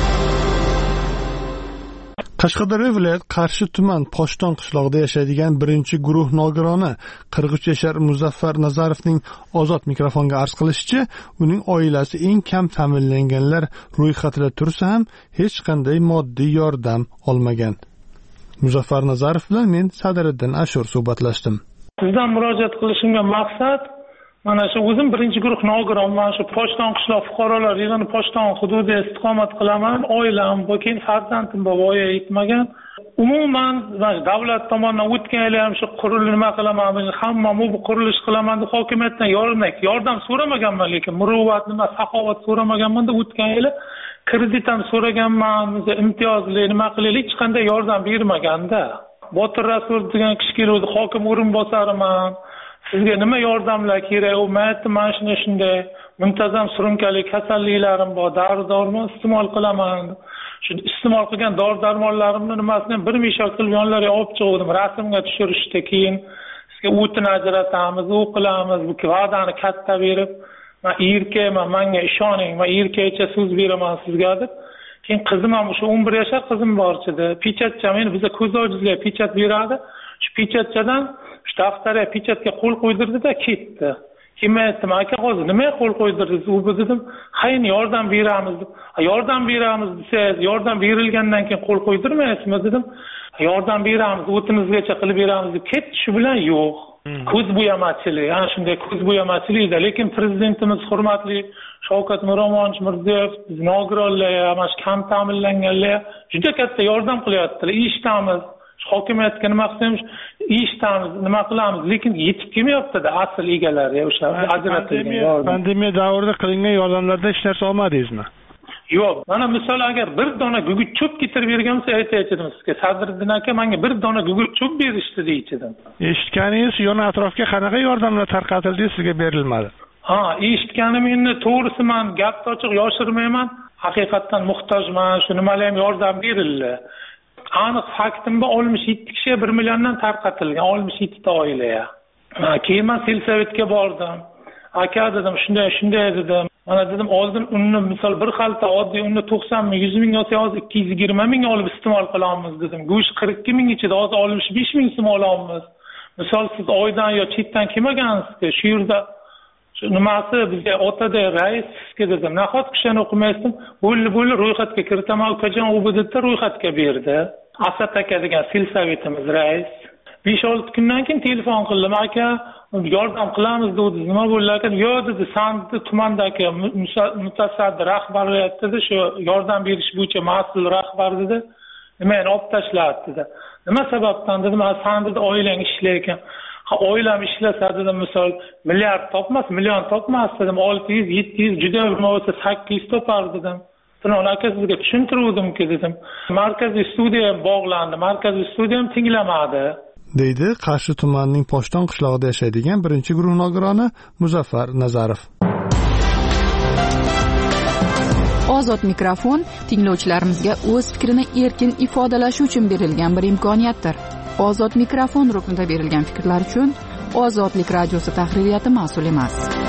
Qashqadaryo viloyat Qarshi tuman Poshton qishlog'ida yashaydigan birinchi guruh nogironi qirq uch yashar Muzaffar Nazarovning ozod mikrofonga arz qilishicha, uning oilasi eng kam ta'minlanganlar ro'yxatida tursa ham hech qanday moddiy yordam olmagan. Muzaffar Nazarov bilan men Sadiriddin Ashur suhbatlashdim. Sizdan murojaat qilishimga maqsad mana shu o'zim birinchi guruh nogironman, shu Poshton qishloq fuqarolar yig'ini Poshton hududida istiqomat qilaman. Oilam bor, keyin farzandim bor, voyaga yetmagan. Umuman davlat tomonidan o'tgan yil ham shu qurilishni nima qilaman, hammam bu qurilish qilaman deb hokimiyatdan yordam yordam so'ramaganman, lekin muruvvat nima saxovat so'ramaganman deb o'tgan yil kredit ham so'raganman, imtiyozli nima qilaylik, hech qanday yordam bermaganda. Botir Rasul degan kishi keldi, hokim o'rinbosariman. Sizga nima yordamlar kerak? U maytni mana shunday shunday muntazam surunkali kasalliklarim bor, dori-dormon iste'mol qilaman. Shu iste'mol qilgan dori-darmonlarimni nimasini bir mishak qilib yonlariga olib chiqdim, rasmga tushirishdi. Keyin sizga o'tini ajratamiz, u qilamiz, bu va'dani katta berib, men erkakman, menga ishoning, men erkakcha so'z beraman sizga deb. Keyin qizim ham shu o'n bir yashar qizim bor edi. Pechatcha, meni bizga ko'z ojizlar pechat beradi. Shu pechatchadan shu daftarga pechatga qo'l qo'ydirdi-da ketdi. Keyin men aytdim, aka hozir nimaga qo'l qo'ydirdingiz? U dedim, "Hayin yordam beramiz" deb. "Yordam beramiz desangiz, yordam berilgandan keyin qo'l qo'ydirmaysizmi?" dedim. "Yordam beramiz, o'timizgacha qilib beramiz" deb ketdi. Shu bilan yo'q. Ko'z bo'yamachilik, ana shunday ko'z bo'yamachilikda, lekin prezidentimiz hurmatli Shavkat Miromonovich Mirziyoyev nogironlar, mana shu kam ta'minlanganlar juda katta yordam qilyaptilar. Eshitamiz. Hokimiyatga nima qilamiz, eshitamiz, nima qilamiz, lekin yetib kelmayapti-da asl egalari, o'sha ajratilgan. Pandemiya davrida qilingan yordamlarda hech narsa olmadingizmi? Yo'q. Mana misol agar bir dona gugurt cho'p keltirib bergan bo'lsa aytaychidim sizga, Sadiriddin aka menga bir dona gugurt cho'p berishdi deychidim. Eshitganingiz yon atrofga qanaqa yordamlar tarqatildi, sizga berilmadi? Ha, eshitganim endi to'g'risi men gapni ochiq yoshirmayman. Haqiqatan muhtojman, shu nimalar ham yordam berildi. Aniq faktim bor, oltmish yetti kishiga bir milliondan tarqatilgan, oltmish yetti ta oilaga. Keyin men selsavitga bordim. Aka dedim, shunday shunday dedim. Mana dedim, oldin unni misol bir xalta oddiy unni to'qson ming, yuz ming olsa hozir ikki yuz yigirma ming olib iste'mol qilamiz dedim. Go'sht qirq ikki ming ichida hozir oltmish besh ming so'm olamiz. Misol siz oydan yo chetdan kelmagansiz-ku, shu yerda shu nimasi bizga otada raisga dedim, nahot kishini o'qimaysizmi? Bo'ldi bo'ldi ro'yxatga kiritaman, ukajon u budjetda ro'yxatga berdi. Asad aka degan selsavitimiz rais. besh olti kundan keyin telefon qildim, aka yordam qilamiz dedi. Nima bo'ldi aka? Yo'q dedi, Sandiq tumandagi mutasaddi rahbariyat dedi, shu yordam berish bo'yicha mas'ul rahbar dedi. Nimani olib tashladi dedi. Nima sababdan dedim, Sandiqda oilang ishlayotgan. Ha, oilam ishlasa dedim, misol milliard topmas, million topmas dedim, olti yuz, yetti yuz juda bo'lmasa sakkiz yuz topar dedim. Buni aka sizga tushuntiruvdimki dedim. Markaziy studiya ham bog'landi, markaziy studiya ham tinglamadi. deydi Qarshi tumanining Poshton qishlog'ida yashaydigan birinchi guruh nogironi Muzaffar Nazarov. Ozod mikrofon tinglovchilarimizga o'z fikrini erkin ifodalashi uchun berilgan bir imkoniyatdir. Ozod mikrofon ruknida berilgan fikrlar uchun Ozodlik radiosi tahririyati mas'ul emas.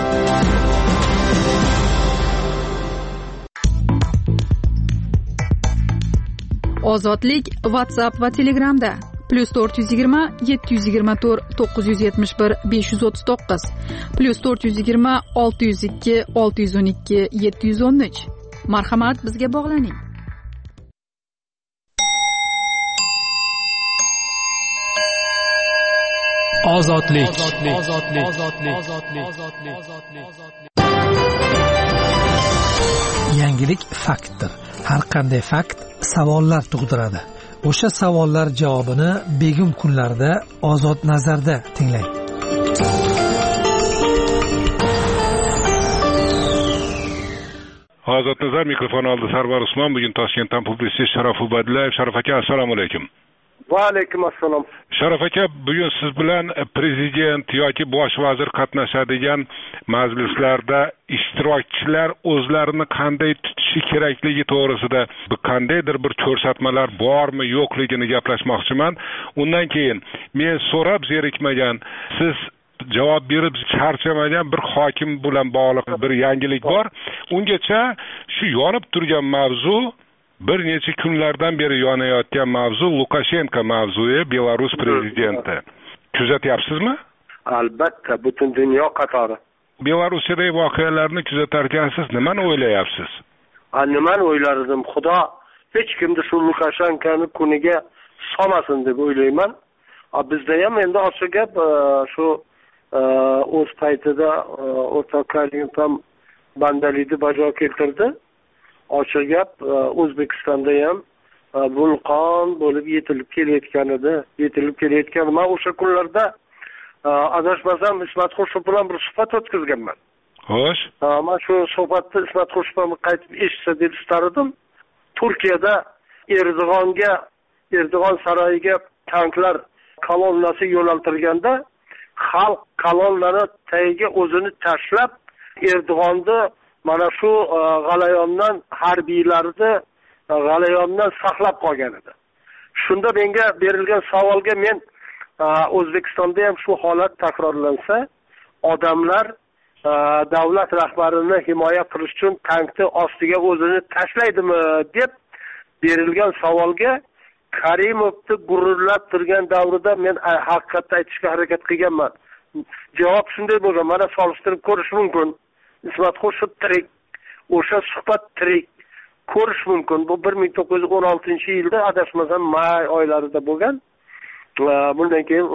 Ozodlik WhatsApp va Telegramda plus to'rt yuz yigirma yetti yuz yigirma to'rt to'qqiz yuz yetmish bir besh yuz o'ttiz to'qqiz plus to'rt yuz yigirma olti yuz ikki olti yuz o'n ikki yetti yuz o'n uch. Marhamat, bizga bog'laning. Ozodlik. Yangilik faktdir. Har qanday fakt savollar tug'diradi. O'sha savollar javobini begim kunlarda Ozod nazarda tinglang. Ozod nazar mikrofon oldi Sarvar Usmon. Bugun Toshkentdan publitsist Sharof Ubadillayev. Sharof aka, assalomu alaykum. Va alaykum assalom. Sharof aka, bugun siz bilan prezident yoki bosh vazir qatnashadigan majlislarda ishtirokchilar o'zlarini qanday tutishi kerakligi to'g'risida qandaydir bir ko'rsatmalar bormi, yo'qligini gaplashmoqchiman. Undan keyin men so'rab zerikmagan, siz javob berib charchamagan bir hokim bilan bog'liq bir yangilik bor. Ungacha shu yonib turgan mavzu, bir necha kunlardan beri yonayotgan mavzu Lukashenko mavzusi, Belarus prezidenti. Kuzatyapsizmi? Albatta, butun dunyo qatori. Belarusdagi voqealarni kuzatarkansiz, nimani o'ylayapsiz? Ha, nimani o'ylardim? Xudo hech kimni shu Lukashenkoni kuniga solmasin deb o'ylayman. Bizda ham endi ochiq gap shu o'z paytida o'rtoq Karimov bandalikni bajo keltirdi. Ochiq gap O'zbekistonda ham vulqon bo'lib yetilib kelayotgan edi. Yetilib kelayotgan. Men o'sha kunlarda adashmasam Ismat Xurshid bilan bir suhbat o'tkazganman. Xo'sh. Men shu suhbatda Ismat Xurshidni qaytib eshitsa deb istadim. Turkiyada Erdo'g'onga, Erdo'g'on saroyiga tanklar kolonnasi yo'naltirganda xalq kolonnani tagiga o'zini tashlab Erdo'g'onni mana shu g'alayondan harbiylarni g'alayondan saqlab qolgan edi. Shunda menga berilgan savolga men O'zbekistonda ham shu holat takrorlansa, odamlar davlat rahbarini himoya qilish uchun tankni ostiga o'zini tashlaydimi deb berilgan savolga Karimovni gururlab turgan davrida men haqiqatni aytishga harakat qilganman. Javob shunday bo'lgan, mana solishtirib ko'rish mumkin. Ismat Xurshid tirik, o'sha suhbat tirik, ko'rish mumkin. Bu bir ming to'qqiz yuz o'n oltinchi yilda adashmasam may oylarida bo'lgan. Bundan keyin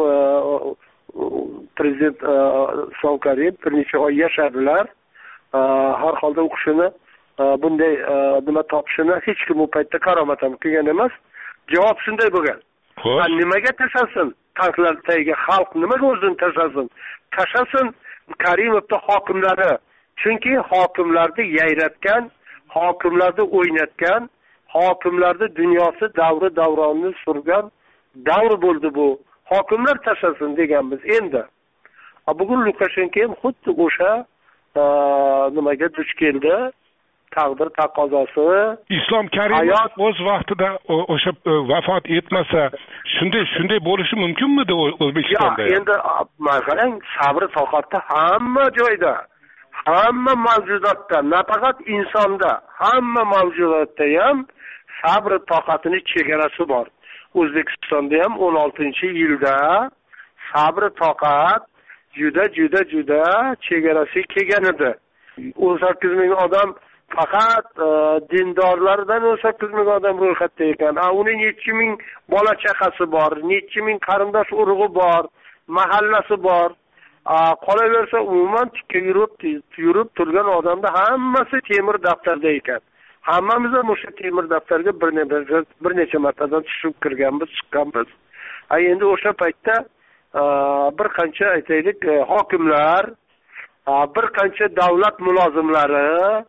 prezident Islom Karimov bir necha oy yashadilar. Har holda o'qishini bunday nima topishini hech kim u paytda karomat ham qilgan emas. Javob shunday bo'lgan. Nimaga tashasin? Tanklar tagiga xalq nimaga o'zini tashasin? Tashasin Karimovning hokimlari. Chunki hokimlarni yayratgan, hokimlarni o'ynatgan, hokimlarni dunyosi davri davronni surgan davr bo'ldi bu. Hokimlar tashasin deganmiz endi. Bugun Lukashenko ham xuddi o'sha nimaga duch keldi. Taqdir taqozosi. Islom Karimov o'z vaqtida o'sha vafot etmasa, shunday shunday bo'lishi mumkinmidi O'zbekistonda? Yo'q, endi qarang, sabr toqatda hamma joyda, hamma mavjudotda, nafaqat insonda, hamma mavjudotda ham sabr toqatini chegarasi bor. O'zbekistonda ham o'n oltinchi yilda sabr toqat juda juda juda chegarasiga kelgan edi. o'n sakkiz ming odam faqat dindorlardan o'n sakkiz ming odam ro'yxatda ekan. Uning necha ming bola chaqasi bor, necha ming qarindosh urug'i bor, mahallasi bor. Qolaversa umuman tikka yurib, yurib turgan odamda hammasi temir daftarda ekan. Hammamiz ham o'sha temir daftarga bir necha bir necha martadan tushib kirganmiz, chiqqanmiz. Endi o'sha paytda bir qancha aytaylik hokimlar, bir qancha davlat mulozimlari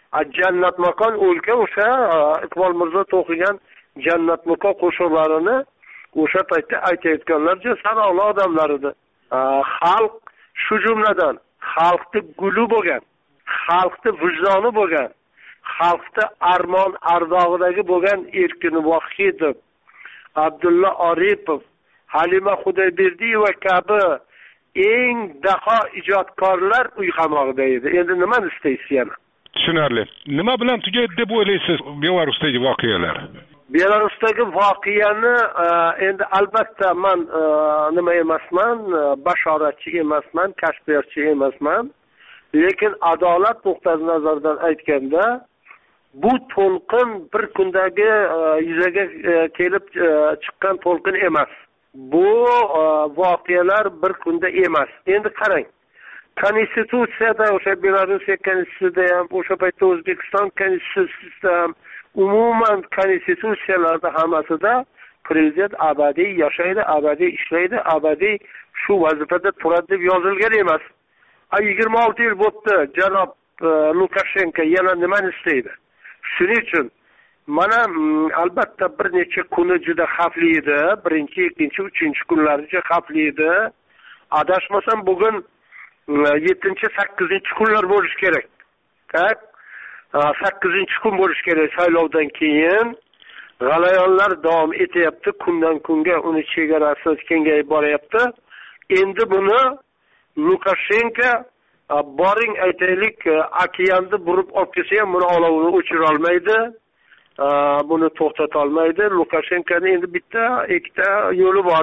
Jannat makon o'lka o'sha Iqbol Mirzo to'qigan Jannat makon qo'shiqlarini o'sha paytda aytayotganlar sanoqli odamlar edi. Xalq shu jumladan xalqning guli bo'lgan, xalqning vijdoni bo'lgan, xalqda armon ardog'idagi bo'lgan Erkin Vohidov, Abdulla Oripov, Halima Xudoyberdiyeva kabi eng daho ijodkorlar uy qamog'ida edi. Endi nimani istaysiz yana? Tushunarli. Nima bilan tugaydi deb o'ylaysiz Belarusdagi voqealar? Belarusdagi voqeani endi albatta men nima emasman, bashoratchi emasman, kashfiyotchi emasman. Lekin adolat nuqtai nazaridan aytganda bu to'lqin bir kundagi yuzaga kelib chiqqan to'lqin emas. Bu voqealar bir kunda emas. Endi qarang. Konstitutsiyada o'sha Belorussiya konstitutsiyasida ham, o'sha paytda O'zbekiston konstitutsiyasida ham, umuman konstitutsiyalarda hammasida prezident abadiy yashaydi, abadiy ishlaydi, abadiy shu vazifada turadi deb yozilgan emas. yigirma olti yil bo'ldi janob Lukashenko yana nimani istaydi? Shuning uchun mana albatta bir necha kuni juda xavfli edi. Birinchi, ikkinchi, uchinchi kunlari juda xavfli edi. Adashmasam bugun yettinchi, sakkizinchi kunlar bo'lish kerak. Tak? sakkizinchi kun bo'lish kerak saylovdan keyin. G'alayonlar davom etyapti, kundan kunga uni chegarasi kengayib boryapti. Endi buni Lukashenko boring aytaylik okeanni burib olib kelsa ham buni olovini o'chira olmaydi. Buni to'xtata olmaydi. Lukashenkoning endi bitta, ikkita yo'li bor.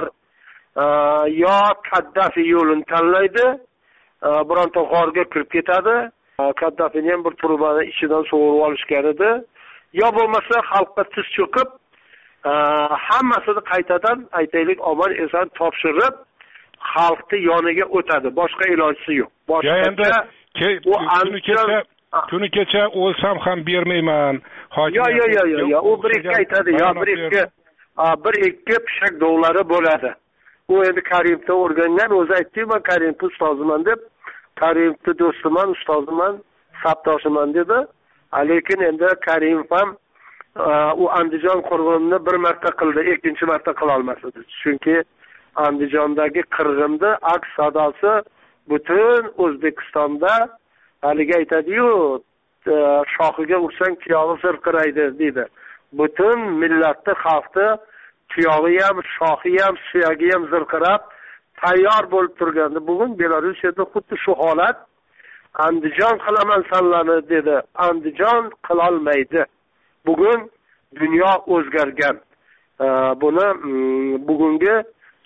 Yo Kaddafi yo'lini tanlaydi, bironta g'orga kirib ketadi. Kaddafini ham bir turbani ichidan sug'urib olishgan edi. Yo bo'lmasa xalqqa tiz cho'kib, hammasini qaytadan aytaylik omon eson topshirib, xalqni yoniga o'tadi. Boshqa ilojisi yo'q. Boshqa endi kuni kecha kuni kecha o'lsam ham bermayman. Yo yo yo yo, u bir ikki aytadi, yo bir ikki bir ikki pishak dovlari bo'ladi. U endi Karimovdan o'rgangan, o'zi aytdi, men Karimov ustoziman deb, Karimovni do'stiman, ustoziman, sabdoshiman dedi. Lekin endi Karimov ham u Andijon qirg'inini bir marta qildi, ikkinchi marta qila olmasdi. Chunki Andijondagi qirg'inda aks sadosi butun O'zbekistonda haligi aytadi-yu, shoxiga ursang tuyog'i zirqiraydi dedi. Butun millatni, xalqni tuyog'i ham, shoxi ham, suyagi ham zirqirab tayyor bo'lib turganda bugun Belarusiyada xuddi shu holat. Andijon qilaman sanlarni dedi. Andijon qila olmaydi. Bugun dunyo o'zgargan. Buni bugungi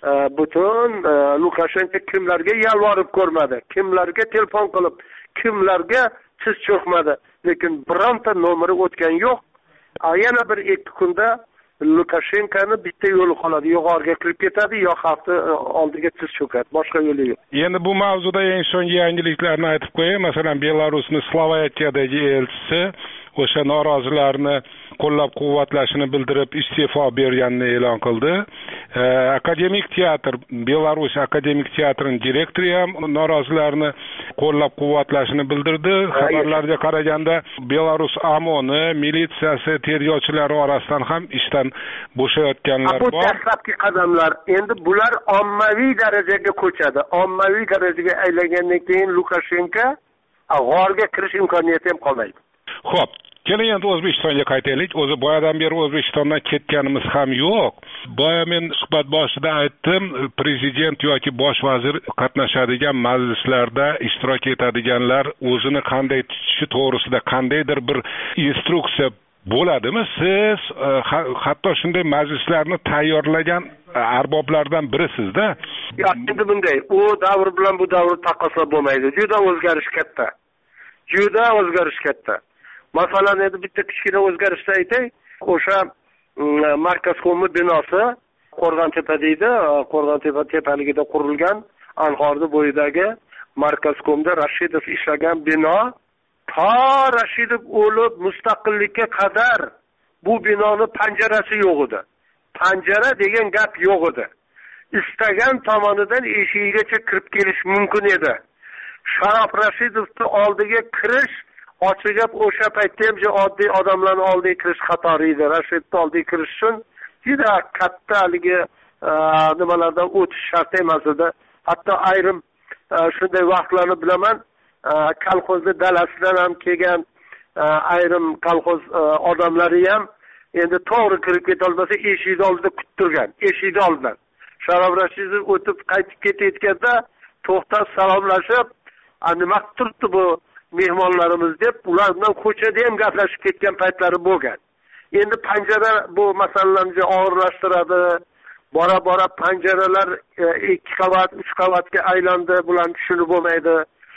butun Lukashenko kimlarga yalvorib ko'rmadi, kimlarga telefon qilib, kimlarga tiz cho'kmadi. Lekin bironta nomeri o'tgan yo'q. Yana bir ikki kunda Lukashenkoni bitta yo'li qoladi. Yo g'orga kirib ketadi, yo xalqni oldiga tiz cho'kadi. Boshqa yo'li yo'q. Endi bu mavzuda eng so'nggi yangiliklarni aytib qo'yay. Masalan, Belarusning Slovakiyadagi elchisi o'sha norozilarni qo'llab-quvvatlashini bildirib iste'fo berganini e'lon qildi. Akademik teatr, Belarus akademik teatrining direktori ham norozilarni qo'llab-quvvatlashini bildirdi. Xabarlarga qaraganda Belarus amoni, militsiyasi, tergovchilari orasidan ham ishdan bo'shayotganlar bor. Bu dastlabki qadamlar. Endi bular ommaviy darajaga ko'chadi. Ommaviy darajaga aylangandan keyin Lukashenko g'orga kirish imkoniyati ham qolmaydi. Xo'p, keling endi O'zbekistonga qaytaylik. O'zi boyadan beri O'zbekistondan ketganimiz ham yo'q. Boya men suhbat boshida aytdim, prezident yoki bosh vazir qatnashadigan majlislarda ishtirok etadiganlar o'zini qanday tutishi to'g'risida qandaydir bir instruksiya bo'ladimi? Siz hatto shunday majlislarni tayyorlagan arboblardan birisizda. Endi bunday, u davr bilan bu davr taqqoslab bo'lmaydi. Juda o'zgarish katta. Juda o'zgarish katta. Masalan, endi bitta kichkina o'zgarishni aytay. O'sha Markazkomi binosi Qo'rg'ontepa deydi, Qo'rg'ontepa tepaligida qurilgan Anhorni bo'yidagi Markazkomda Rashidov ishlagan bino, to Rashidov o'lib mustaqillikka qadar bu binoni panjarasi yo'q edi. Panjara degan gap yo'q edi. Istagan tomonidan eshigigacha kirib kelish mumkin edi. Sharof Rashidovning oldiga kirish ochiq gap o'sha paytda ham oddiy odamlarni oldiga kirish qatori edi. Rashidni oldiga kirish uchun juda katta haligi nimalardan o'tish shart emas edi. Hatto ayrim shunday vaqtlarni bilaman, kolxozni dalasidan ham kelgan ayrim kolxoz odamlari ham endi to'g'ri kirib ketolmasa eshik oldida kutib turgan, eshik oldidan. Sharof Rashidov o'tib qaytib ketayotganda to'xtab salomlashib, "Nima qilib turibdi bu mehmonlarimiz?" deb ular bilan ko'chada ham gaplashib ketgan paytlari bo'lgan. Endi panjara bu masalalarni og'irlashtiradi. Bora-bora panjaralar ikki qavat, uch qavatga aylandi, bularni tushunib bo'lmaydi.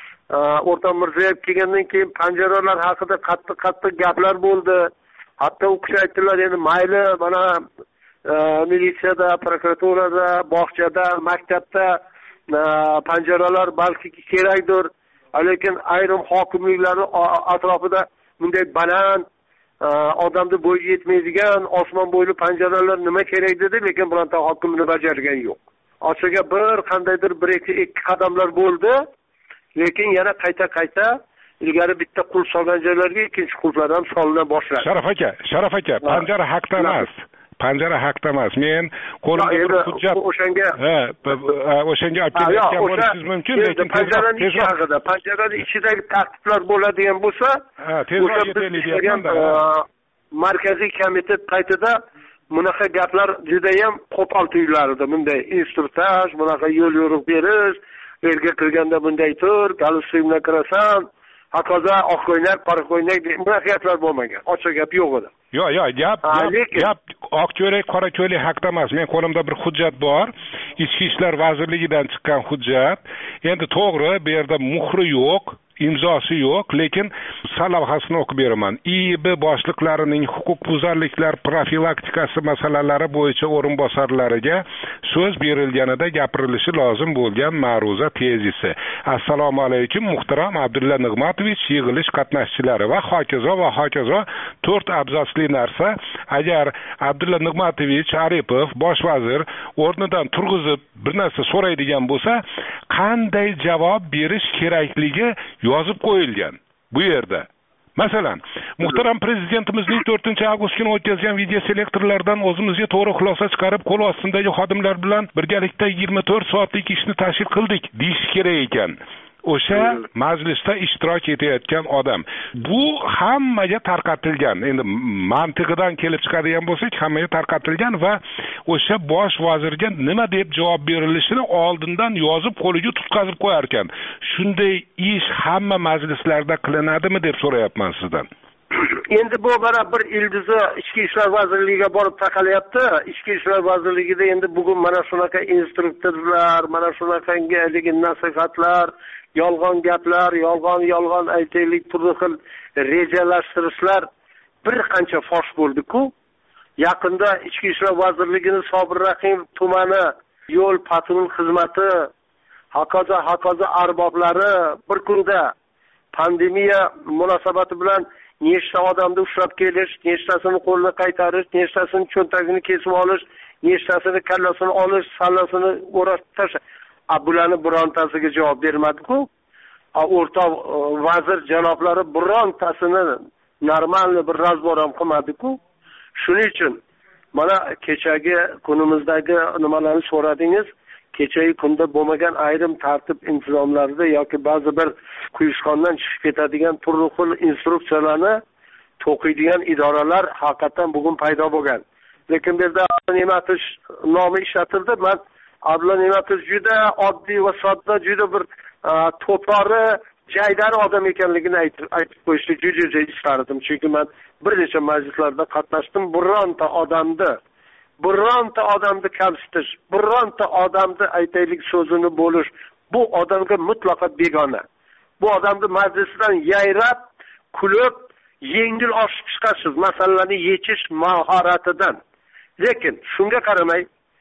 O'rta Mirziyoyev kelgandan keyin panjaralar haqida qattiq-qattiq gaplar bo'ldi. Hatto u kishi aytdilar, endi mayli, mana militsiyada, prokuraturada, bog'chada, maktabda panjaralar balki kerakdir, lekin ayrim hokimliklarning atrofida bunday baland, odamni bo'yi yetmaydigan osmon bo'yli panjaralar nima kerak dedi, lekin bironta hokim buni bajargan yo'q. Ochiqga bir qandaydir bir ikki qadamlar bo'ldi, lekin yana qayta-qayta ilgari bitta qulf solgan joylarga ikkinchi qulflar ham solina boshladi. Sharaf aka, Sharaf aka, panjara haqda emas. Panjara haqda emas. Men qo'limda bir hujjat o'shanga ha, o'shanga olib kelayotgan bo'lishingiz mumkin, lekin panjaraning ichi haqida, panjaraning ichidagi tartiblar bo'ladigan bo'lsa, tezroq yetaylik deyapman-da. Markaziy komitet paytida bunaqa gaplar juda ham qo'pol tuyulardi. Bunday instruktaj, bunaqa yo'l yo'riq berish, yerga kirganda bunday tur, galstuk bilan kirasan, hokazo oq ko'ylak, qora ko'ylak bunaqa gaplar bo'lmagan. Ochiq gap yo'q edi. Yo'q, yo'q, gap, gap oq ko'ylak, qora ko'ylak haqida emas. Men qo'limda bir hujjat bor. Ichki ishlar vazirligidan chiqqan hujjat. Endi to'g'ri, bu yerda muhri yo'q, imzosi yo'q, lekin salavhasini o'qib beraman. I I B boshliqlarining huquqbuzarliklar profilaktikasi masalalari bo'yicha o'rinbosarlariga so'z berilganida gapirilishi lozim bo'lgan ma'ruza tezisi. Assalomu alaykum muhtaram Abdulla Nig'matovich, yig'ilish qatnashchilari va hokazo va hokazo to'rt abzasli narsa. Agar Abdulla Nig'matovich Aripov bosh vazir o'rnidan turg'izib bir narsa so'raydigan bo'lsa, qanday javob berish kerakligi yozib qo'yilgan bu yerda. Masalan, muhtaram prezidentimizning to'rtinchi avgust kuni o'tkazgan video selektorlardan o'zimizga to'g'ri xulosa chiqarib, qo'l ostidagi xodimlar bilan birgalikda yigirma to'rt soatlik ishni tashkil qildik deyish kerak ekan. O'sha majlisda ishtirok etayotgan odam. Bu hammaga tarqatilgan. Endi mantiqidan kelib chiqadigan bo'lsak, hammaga tarqatilgan va o'sha bosh vazirga nima deb javob berilishini oldindan yozib qo'liga tutqazib qo'yar ekan. Shunday ish hamma majlislarda qilinadimi deb so'rayapman sizdan. Endi bu mana bir ildizi Ichki ishlar vazirligiga borib taqalyapti. Ichki ishlar vazirligida endi bugun mana shunaqa instruktorlar, mana shunaqangi nasihatlar, yolg'on gaplar, yolg'on-yolg'on aytaylik, turli xil rejalashtirishlar bir qancha fosh bo'ldi-ku. Yaqinda Ichki ishlar vazirligining Sobir Rahim tumani yo'l patrul xizmati, hokazo hokazo arboblari bir kunda pandemiya munosabati bilan nechta odamni ushlab kelish, nechtasini qo'lini qaytarish, nechtasini cho'ntagini kesib olish, nechtasini kallasini olish, sallasini o'rab tashlash. Bularni birontasiga javob bermadi-ku. O'rta vazir janoblari birontasini normal bir razbor ham qilmadi-ku. Shuning uchun mana kechagi kunimizdagi nimalarni so'radingiz. Kechagi kunda bo'lmagan ayrim tartib intizomlarida yoki ba'zi bir quyushqondan chiqib ketadigan turli xil instruksiyalarni to'qiydigan idoralar haqiqatan bugun paydo bo'lgan. Lekin bu yerda Ne'matov nomi ishlatildi. Men Abdulla Ne'matov juda oddiy va sodda, juda bir to'pori, jaydari odam ekanligini aytib aytib qo'yishni juda istardim. Chunki men bir necha majlislarda qatnashdim. Bironta odamni bironta odamni kamsitish, bironta odamni aytaylik so'zini bo'lish bu odamga mutlaqo begona. Bu odamni majlisdan yayrab, kulib, yengil oshib chiqasiz masalalarni yechish mahoratidan. Lekin shunga qaramay,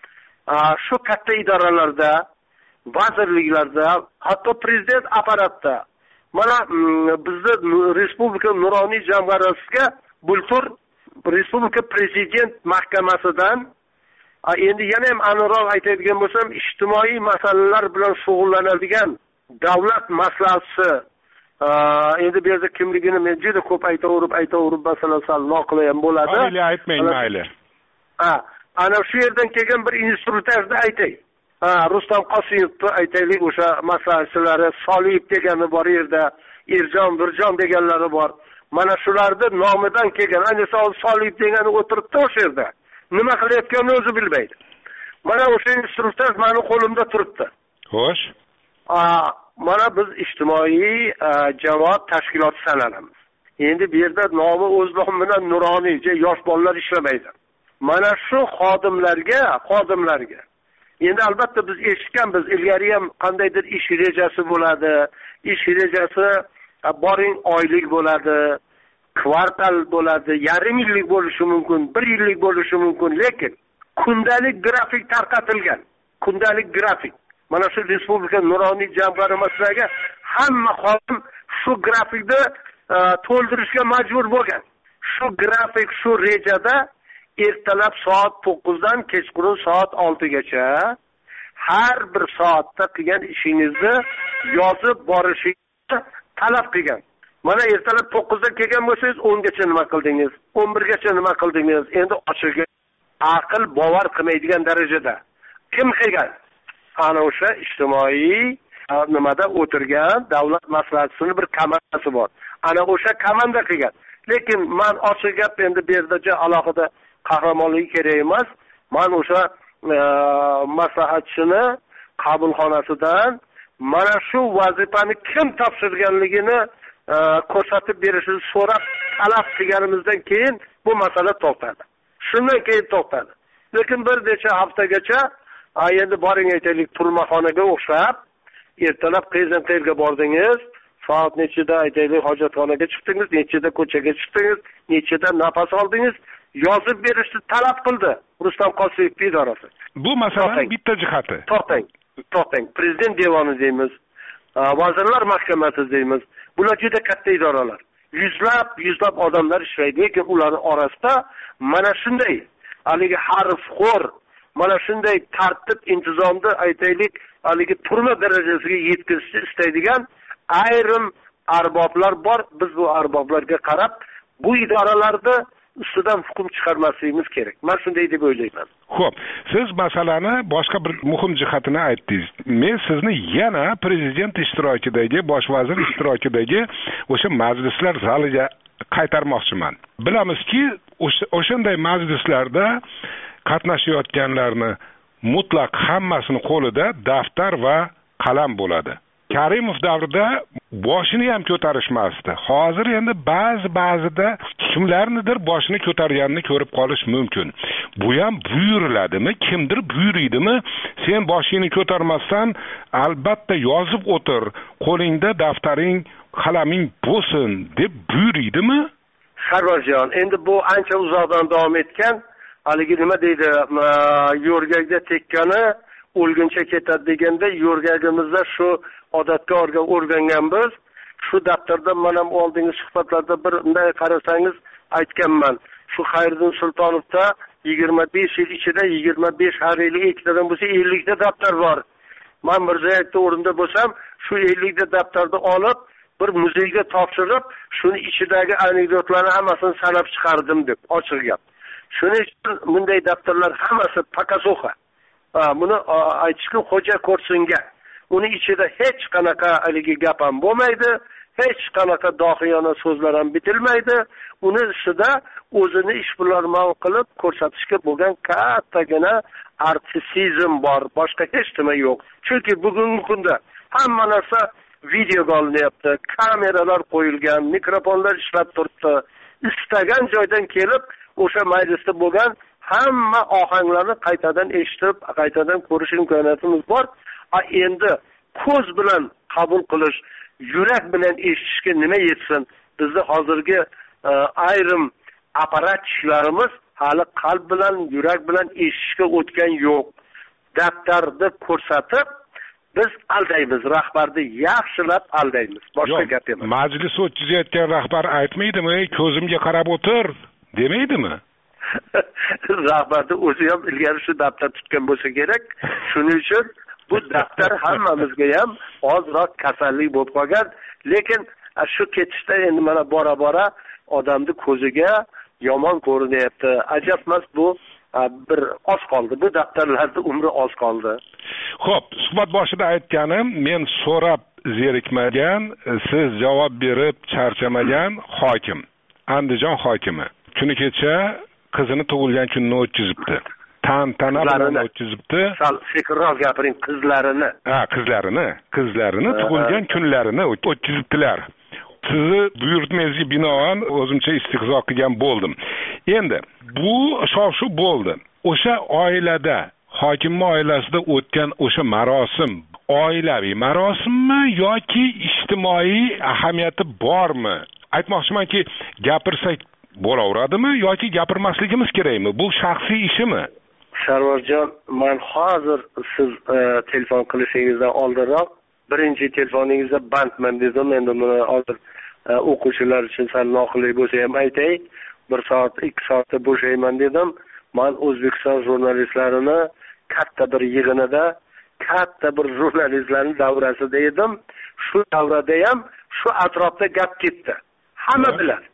shu katta idoralarda, vazirliklarda, hatto prezident apparatda mana bizda Respublika Nuroniy jamg'armasiga bultur Respublika prezident mahkamasidan endi yana ham aniqroq aytadigan bo'lsam, ijtimoiy masalalar bilan shug'ullanadigan davlat maslahatchisi endi bu yerda kimligini men juda ko'p aytaverib aytaverib masalan sal noqulay ham bo'ladi. Mayli, aytmang, mayli. Ha, ana shu yerdan kelgan bir instruktorni aytay. Ha, Rustam Qosimovni aytaylik, o'sha maslahatchilari Soliyev degani bor yerda, Erjon Birjon deganlari bor. Mana shularni nomidan kelgan, ayniqsa Soliyev degani o'tiribdi o'sha yerda. Nima qilayotganini o'zi bilmaydi. Mana o'sha instruktor meni qo'limda turibdi. Xo'sh. Mana biz ijtimoiy jamoat tashkiloti sanalamiz. Endi bu yerda nomi o'z nomi bilan nuroniy, yosh bolalar ishlamaydi. Mana shu xodimlarga, xodimlarga. Endi albatta biz eshitganmiz, ilgari ham qandaydir ish rejasi bo'ladi. Ish rejasi boring oylik bo'ladi, kvartal bo'ladi, yarim yillik bo'lishi mumkin, bir yillik bo'lishi mumkin, lekin kundalik grafik tarqatilgan. Kundalik grafik. Mana shu respublika nuroniy jamg'armasiga hamma xodim shu grafikni to'ldirishga majbur bo'lgan. Shu grafik, shu rejada ertalab soat to'qqizdan kechqurun soat oltigacha har bir soatda qilgan ishingizni yozib borishingizni talab qilgan. Mana ertalab to'qqizda kelgan bo'lsangiz, o'ngacha nima qildingiz, o'n birgacha nima qildingiz? Endi ochig'i aql bovar qilmaydigan darajada. Kim qilgan? Ana o'sha ijtimoiy nimada o'tirgan davlat maslahatchisining bir komandasi bor. Ana o'sha komanda qilgan. Lekin men ochiq gap endi bu yerda alohida qahramonlik kerak emas. Men o'sha maslahatchini qabulxonasidan mana shu vazifani kim topshirganligini ko'rsatib berishini so'rab talab qilganimizdan keyin bu masala to'xtadi. Shundan keyin to'xtadi. Lekin bir necha haftagacha endi boring aytaylik turmaxonaga o'xshab ertalab qayerdan qayerga bordingiz, soat nechida aytaylik hojatxonaga chiqdingiz, nechida ko'chaga chiqdingiz, nechida nafas oldingiz yozib berishni talab qildi Rustam Qosimov idorasi. Bu masalaning bitta jihati. To'xtang. To'xtang. Prezident devoni deymiz, vazirlar mahkamasi deymiz. Bular juda katta idoralar. Yuzlab, yuzlab odamlar ishlaydi, lekin ularning orasida mana shunday haligi harfxo'r, mana shunday tartib intizomni aytaylik, haligi turma darajasiga yetkazishni istaydigan ayrim arboblar bor. Biz bu arboblarga qarab bu idoralarda ustidan hukm chiqarmasligimiz kerak. Men shunday deb o'ylayman. Xo'p, siz masalani boshqa bir muhim jihatini aytdingiz. Men sizni yana prezident ishtirokidagi, bosh vazir ishtirokidagi o'sha majlislar zaliga qaytarmoqchiman. Bilamizki, o'shanday majlislarda qatnashayotganlarni mutlaq hammasini qo'lida daftar va qalam bo'ladi. Karimov davrida boshini ham ko'tarishmasdi. Hozir endi ba'zi ba'zida kimlarnidir boshini ko'targanini ko'rib qolish mumkin. Bu ham buyuriladimi? Kimdir buyuraydimi? Sen boshingni ko'tarmasdan albatta yozib o'tir, qo'lingda daftaring, qalaming bo'lsin deb buyuraydimi? Sarvarjon, endi bu ancha uzoqdan davom etgan, haligi nima deydi, yo'rgakda tekkani o'lguncha ketadi deganda, yo'rgagimizda shu odatga o'rganganmiz. Shu daftarda men ham oldingi suhbatlarda bir bunday qarasangiz aytganman. Shu Xayriddin Sultonovda yigirma besh yil ichida yigirma besh har yili ikkitadan bo'lsa ellik ta daftar bor. Men Mirziyoyevda o'rinda bo'lsam, shu ellik ta daftarni olib bir muzeyga topshirib, shuni ichidagi anekdotlarni hammasini sanab chiqardim deb ochiq gap. Shuning uchun bunday daftarlar hammasi pakasoxa. Buni aytishga xo'ja ko'rsinga. Uni ichida hech qanaqa haligi gap ham bo'lmaydi, hech qanaqa dohiyona so'zlar ham bitilmaydi. Uni ichida o'zini ishbilarmon qilib ko'rsatishga bo'lgan kattagina artistizm bor, boshqa hech nima yo'q. Chunki bugungi kunda hamma narsa videoga olinyapti, kameralar qo'yilgan, mikrofonlar ishlab turibdi. Istagan joydan kelib o'sha majlisda bo'lgan hamma ohanglarni qaytadan eshitib, qaytadan ko'rish imkoniyatimiz bor. Endi ko'z bilan qabul qilish, yurak bilan eshitishga nima yetsin? Bizda hozirgi ayrim apparatchilarimiz hali qalb bilan, yurak bilan eshitishga o'tgan yo'q. Daftarni ko'rsatib biz aldaymiz, rahbarni yaxshilab aldaymiz. Boshqa gap emas. Majlis o'tkazayotgan rahbar aytmaydimi, ko'zimga qarab o'tir, demaydimi? Rahbarni o'zi ham ilgari shu daftar tutgan bo'lsa kerak. Shuning uchun bu daftar hammamizga ham ozroq kasallik bo'lib qolgan, lekin shu ketishda endi mana bora bora odamni ko'ziga yomon ko'rinyapti. Ajabmas, bu bir oz qoldi. Bu daftarlarda umri oz qoldi. Xo'p, suhbat boshida aytganim, men so'rab zerikmagan, siz javob berib charchamagan hokim, Andijon hokimi. Kuni kecha qizini tug'ilgan kunini o'tkazibdi. Tantana bilan o'tkazibdi. Sal sekinroq gapiring, qizlarini. Ha, qizlarini, qizlarini tug'ilgan kunlarini o'tkazibdilar. Sizni buyurtmangizga binoan o'zimcha istehzo qilgan bo'ldim. Endi bu shov-shuv bo'ldi. O'sha oilada, hokimning oilasida o'tgan o'sha marosim oilaviy marosimmi yoki ijtimoiy ahamiyati bormi? Aytmoqchimanki, gapirsak bo'laveradimi yoki gapirmasligimiz kerakmi? Bu shaxsiy ishimi? Sarvarjon, men hozir siz telefon qilishingizdan oldinroq birinchi telefoningizda bandman dedim. Endi buni hozir o'quvchilar uchun sal noqulay bo'lsa ham aytay. bir soat, ikki soatda bo'shayman dedim. Men O'zbekiston jurnalistlarini katta bir yig'inida, katta bir jurnalistlarning davrasida edim. Shu davrada ham shu atrofda gap ketdi. Hamma bilan,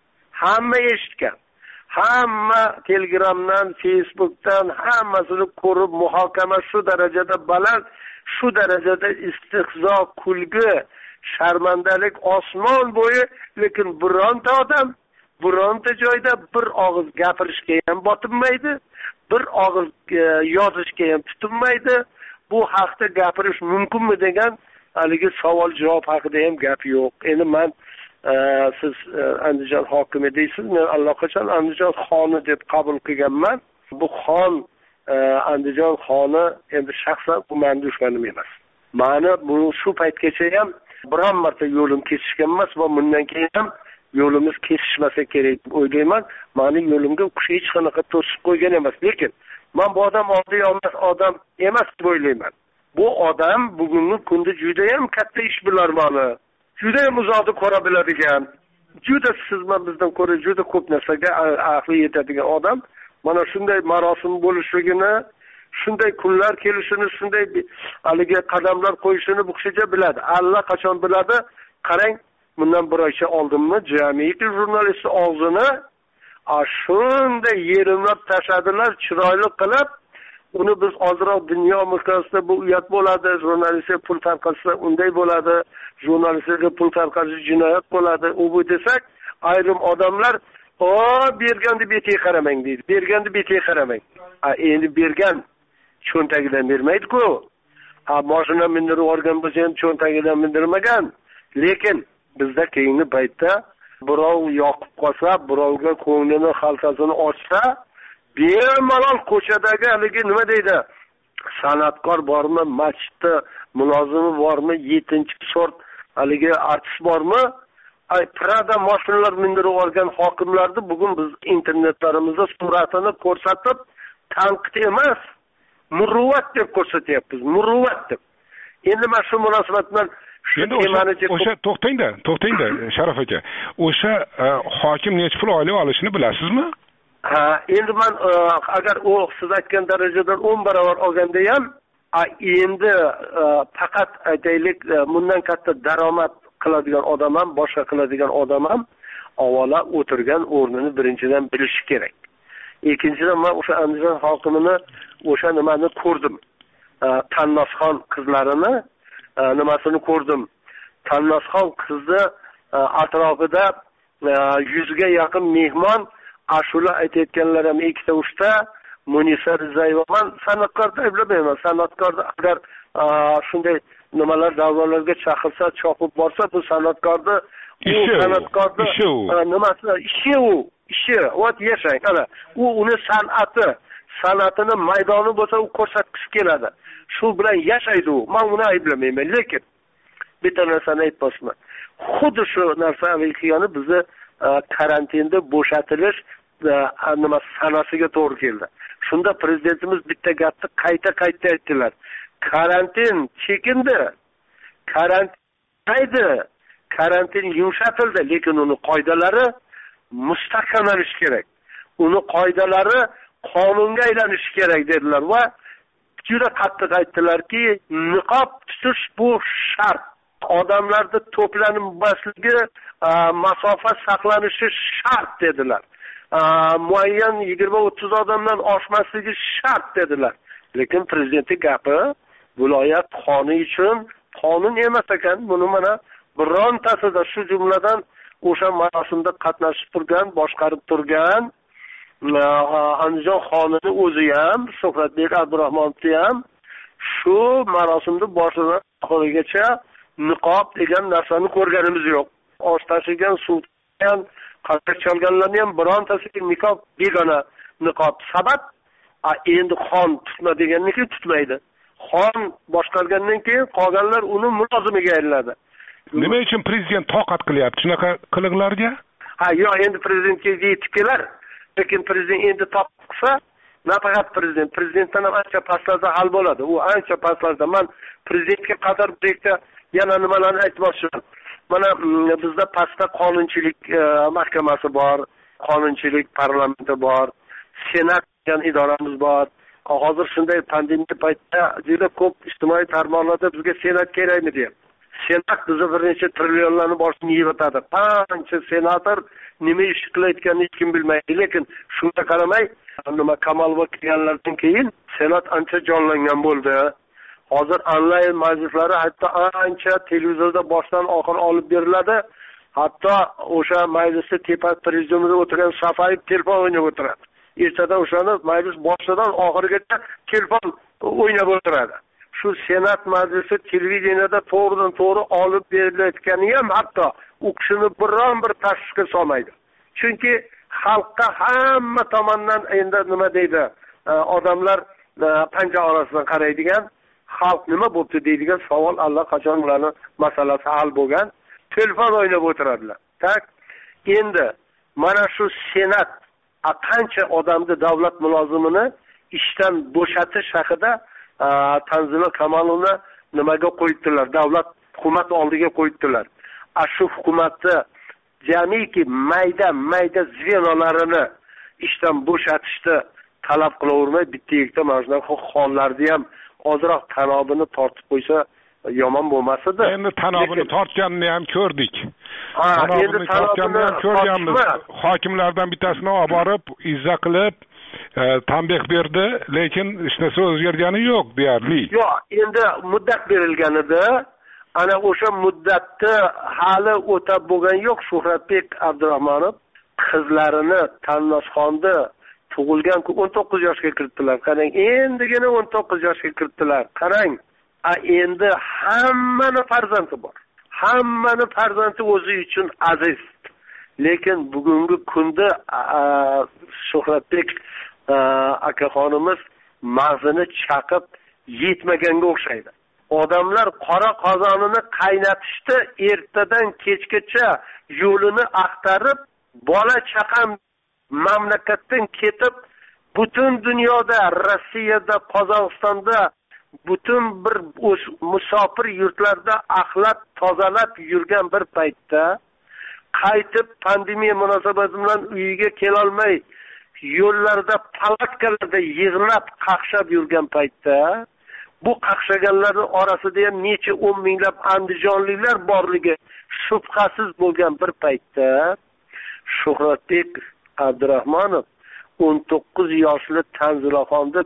hamma eshitgan. Hamma Telegramdan, Facebookdan hammasini ko'rib, muhokama shu darajada baland, shu darajada istihzo, kulgi, sharmandalik osmon bo'yi, lekin bironta odam bironta joyda bir og'iz gapirishga ham botinmaydi, bir og'iz yozishga ham tutinmaydi. Bu haqda gapirish mumkinmi degan haligi savol javob haqida ham gap yo'q. Endi men siz Andijon hokimi deysiz, men allaqachon Andijon xoni deb qabul qilganman. Bu xon Andijon xoni endi shaxsan bu mening dushmanim emas. Meni bu shu paytgacha ham biron marta yo'lim kesishgan emas va bundan keyin ham yo'limiz kesishmasa kerak deb o'ylayman. Mening yo'limga hech qanaqa to'sib qo'ygan emas, lekin men bu odam oddiy odam emas deb o'ylayman. Bu odam bugungi kunda juda ham katta ish bilarmoni, juda ham uzoqni ko'ra biladigan, juda sizman bizdan ko'ra juda ko'p narsaga aqli yetadigan odam. Mana shunday marosim bo'lishligini, shunday kunlar kelishini, shunday haligi qadamlar qo'yishini bu kishi biladi. Alla qachon biladi? Qarang, bundan bir oycha oldinmi jamiyat jurnalisti og'zini shunday yerimlab tashladilar, chiroyli qilib. Uni biz ozroq dunyo miqyosida bu uyat bo'ladi, jurnalistga pul tarqatsa unday bo'ladi, jurnalistga pul tarqatish jinoyat bo'ladi. U bu desak, ayrim odamlar o berganda betiga qaramang deydi. Berganda betiga qaramang. A endi bergan cho'ntagidan bermaydi-ku. Ha, mashina mindirib olgan bo'lsa ham cho'ntagidan mindirmagan. Lekin bizda keyingi paytda birov yoqib qolsa, birovga ko'nglini, xaltasini ochsa, bemalol ko'chadagi haligi nima deydi? San'atkor bormi, masjidda mulozimi bormi, yettinchi sort haligi artist bormi? Ay, Prada mashinalar mindirib olgan hokimlarni bugun biz internetlarimizda suratini ko'rsatib, tanqid emas, muruvvat deb ko'rsatyapmiz, muruvvat deb. Endi mana shu munosabat bilan endi o'sha o'sha to'xtangda, to'xtangda Sharaf aka. O'sha hokim necha pul oylik olishini bilasizmi? Ha, endi men agar u siz aytgan darajadan o'n barobar olganda ham, endi faqat aytaylik, bundan katta daromad qiladigan odam ham, boshqa qiladigan odam ham avvalo o'tirgan o'rnini birinchidan bilishi kerak. Ikkinchidan men o'sha Andijon hokimini o'sha nimani ko'rdim. Tannosxon qizlarini nimasini ko'rdim. Tannosxon qizni atrofida yuzga yaqin mehmon ashula aytayotganlar ham ikkita uchta. Munisa Rizayeva, men san'atkorda ayblamayman. San'atkorda agar shunday nimalar davralarga chaqirsa, chopib borsa, bu san'atkorda u san'atkorda nimasi ishi u ishi ot yashang. Ana u uni san'ati, san'atini maydoni bo'lsa u ko'rsatkish keladi. Shu bilan yashaydi u. Men uni ayblamayman, lekin bitta narsani aytmoqchiman. Xuddi shu narsa qilgani bizni karantinda bo'shatilish nima sanasiga to'g'ri keldi. Shunda prezidentimiz bitta gapni qayta-qayta aytdilar. Karantin chekindi. Karantin qaydi? Karantin yumshatildi, lekin uni qoidalari mustahkamlanishi kerak. Uni qoidalari qonunga aylanishi kerak dedilar va juda qattiq aytdilarki, niqob tutish bu shart. odamlarda to'planmasligi, masofa saqlanishi shart dedilar. Muayyan yigirma o'ttiz odamdan oshmasligi shart dedilar. Lekin prezidentning gapi viloyat xoni uchun qonun emas ekan. Buni mana birontasida, shu jumladan o'sha marosimda qatnashib turgan, boshqarib turgan Andijon xonini o'zi ham, Shuhratbek Abdurahmonovni ham shu marosimda boshidan oxirigacha niqob degan narsani ko'rganimiz yo'q. Osh tashigan, suv ham, qalpak chalganlarni ham birontasiga niqob begona niqob. Sabab endi xon tutma deganniki tutmaydi. Xon boshqargandan keyin qolganlar uni mulozimiga aylanadi. Nima uchun prezident toqat qilyapti shunaqa qiliqlarga? Ha, yo'q, endi prezidentga yetib kelar. Lekin prezident endi top qilsa, nafaqat prezident, prezidentdan ham ancha pastlarda hal bo'ladi. U ancha pastlarda. Men prezidentga qadar birikda yana nimalarni aytmoqchiman. Mana bizda pastda qonunchilik mahkamasi bor, qonunchilik parlamenti bor, senat degan idoramiz bor. Hozir shunday pandemiya paytida juda ko'p ijtimoiy tarmoqlarda bizga senat kerakmi deyapti. Senat bizni bir necha trillionlarni boshini yeb o'tadi. Qancha senator nima ish qilayotganini hech kim bilmaydi. Lekin shunga qaramay, nima Kamolova kelganlardan keyin senat ancha jonlangan bo'ldi. Hozir onlayn majlislari hatto ancha televizorda boshdan oxir olib beriladi. Hatto o'sha majlisda tepa prezidiumda o'tirgan Safayev telefon o'ynab o'tiradi. Ertadan o'shani majlis boshidan oxirigacha telefon o'ynab o'tiradi. Shu senat majlisi televideniyada to'g'ridan to'g'ri olib berilayotgani ham hatto u kishini biron bir tashvishga solmaydi. Chunki xalqqa hamma tomondan endi nima deydi, odamlar panja orasidan qaraydigan, xalq nima bo'pti deydigan savol allaqachon ularning masalasi hal bo'lgan. Telefon o'ynab o'tiradilar. Tak. Endi mana shu senat qancha odamni, davlat mulozimini ishdan bo'shatish haqida Tanzila Kamolovna nimaga qo'yibdilar? Davlat hukumat oldiga qo'yibdilar. Shu hukumatni jamiki mayda mayda zvenolarini ishdan bo'shatishni talab qilavermay, bitta ikkita mana xonlarni ham ozroq tanobini tortib qo'ysa yomon bo'lmas edi. Endi tanobini tortganini ham ko'rdik. Ha, endi tortganini ham ko'rganmiz. Hokimlardan bittasini olib borib, izza qilib tanbeh berdi, lekin hech narsa o'zgargani yo'q deyarli. Yo'q, endi muddat berilgan edi. Ana o'sha muddatni hali o'tab bo'lgan yo'q. Shuhratbek Abdurahmonov qizlarini Tannosxonni tug'ilgan kun o'n to'qqiz yoshga kiritdilar. Qarang, endigina o'n to'qqiz yoshga kiritdilar. Qarang, a endi hammani farzandi bor. Hammani farzandi o'zi uchun aziz. Lekin bugungi kunda Shuhratbek akaxonimiz mag'zini chaqib yetmaganga o'xshaydi. Odamlar qora qozonini qaynatishda ertadan kechgacha yo'lini axtarib, bola chaqam mamlakatdan ketib, butun dunyoda, Rossiyada, Qozog'istonda, butun bir musofir yurtlarda axlat tozalab yurgan bir paytda qaytib pandemiya munosabati bilan uyiga kela olmay yo'llarda palakkalarda yig'lab qaqshab yurgan paytda, bu qaqshaganlarning orasida ham necha o'n minglab andijonliklar borligi shubhasiz bo'lgan bir paytda Shuhratbek Abdurahmonov o'n to'qqiz yoshli Tanzilaxonni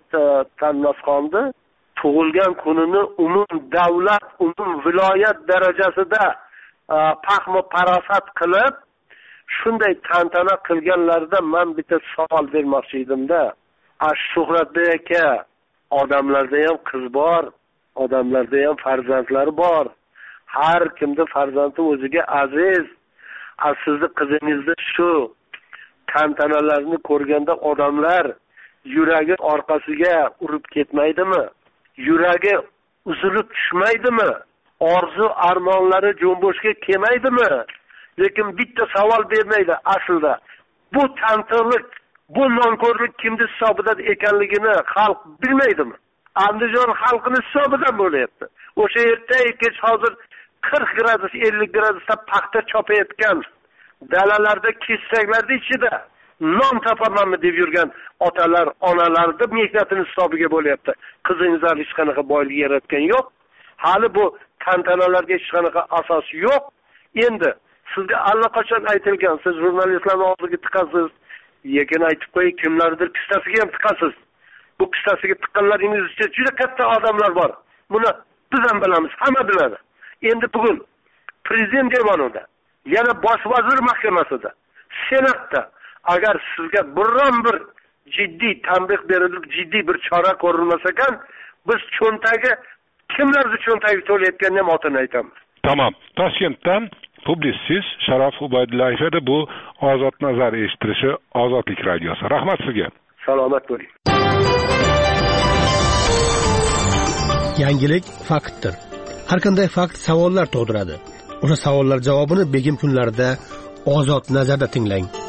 Tannosxonni tug'ilgan kunini umum davlat, umum viloyat darajasida paxmi parosat qilib shunday tantana qilganlarida men bitta savol bermoqchi edimda. Shuhratbek aka, odamlarda ham qiz bor, odamlarda ham farzandlari bor. Har kimda farzandi o'ziga aziz. Sizni qizingizni shu tantanalarni ko'rganda odamlar yuragi orqasiga urib ketmaydimi? Yuragi uzilib tushmaydimi? Orzu armonlari jo'mboshga kelmaydimi? Lekin bitta savol bermaydi aslida. Bu tantilik, bu nonko'rlik kimning hisobidan ekanligini xalq bilmaydimi? Andijon xalqining hisobidan bo'lyapti. O'sha erta kech hozir qirq gradus, ellik gradusda paxta chopayotgan dalalarda, kessaklarda ichida non topamanmi deb yurgan otalar, onalarning mehnatining hisobiga bo'lyapti. Qizingizlar hech qanaqa boylik yaratgan yo'q. Hali bu tantanalarga hech qanaqa asos yo'q. Endi sizga allaqachon aytilgan, siz jurnalistlarni oldiga tiqasiz, lekin aytib qo'y, kimlardir kissasiga ham tiqasiz. Bu kissasiga tiqqanlaringiz ichida juda katta odamlar bor. Buni biz ham bilamiz, hamma biladi. Endi bugun prezident devonida, yana bosh vazir mahkamasida, senatda agar sizga biron bir jiddiy tanbeh berilib, jiddiy bir chora ko'rilmasa ekan, biz cho'ntagi kimlarning cho'ntagi to'layotganini ham otini aytamiz. Tamam. Toshkentdan publitsist Sharof Ubaydullayev edi, bu Ozod nazar eshitilishi Ozodlik radiosi. Rahmat sizga. Salomat bo'ling. Yangilik faktdir. Har qanday fakt savollar tug'diradi. O'sha savollar javobini begim kunlarida Ozod nazarda tinglang.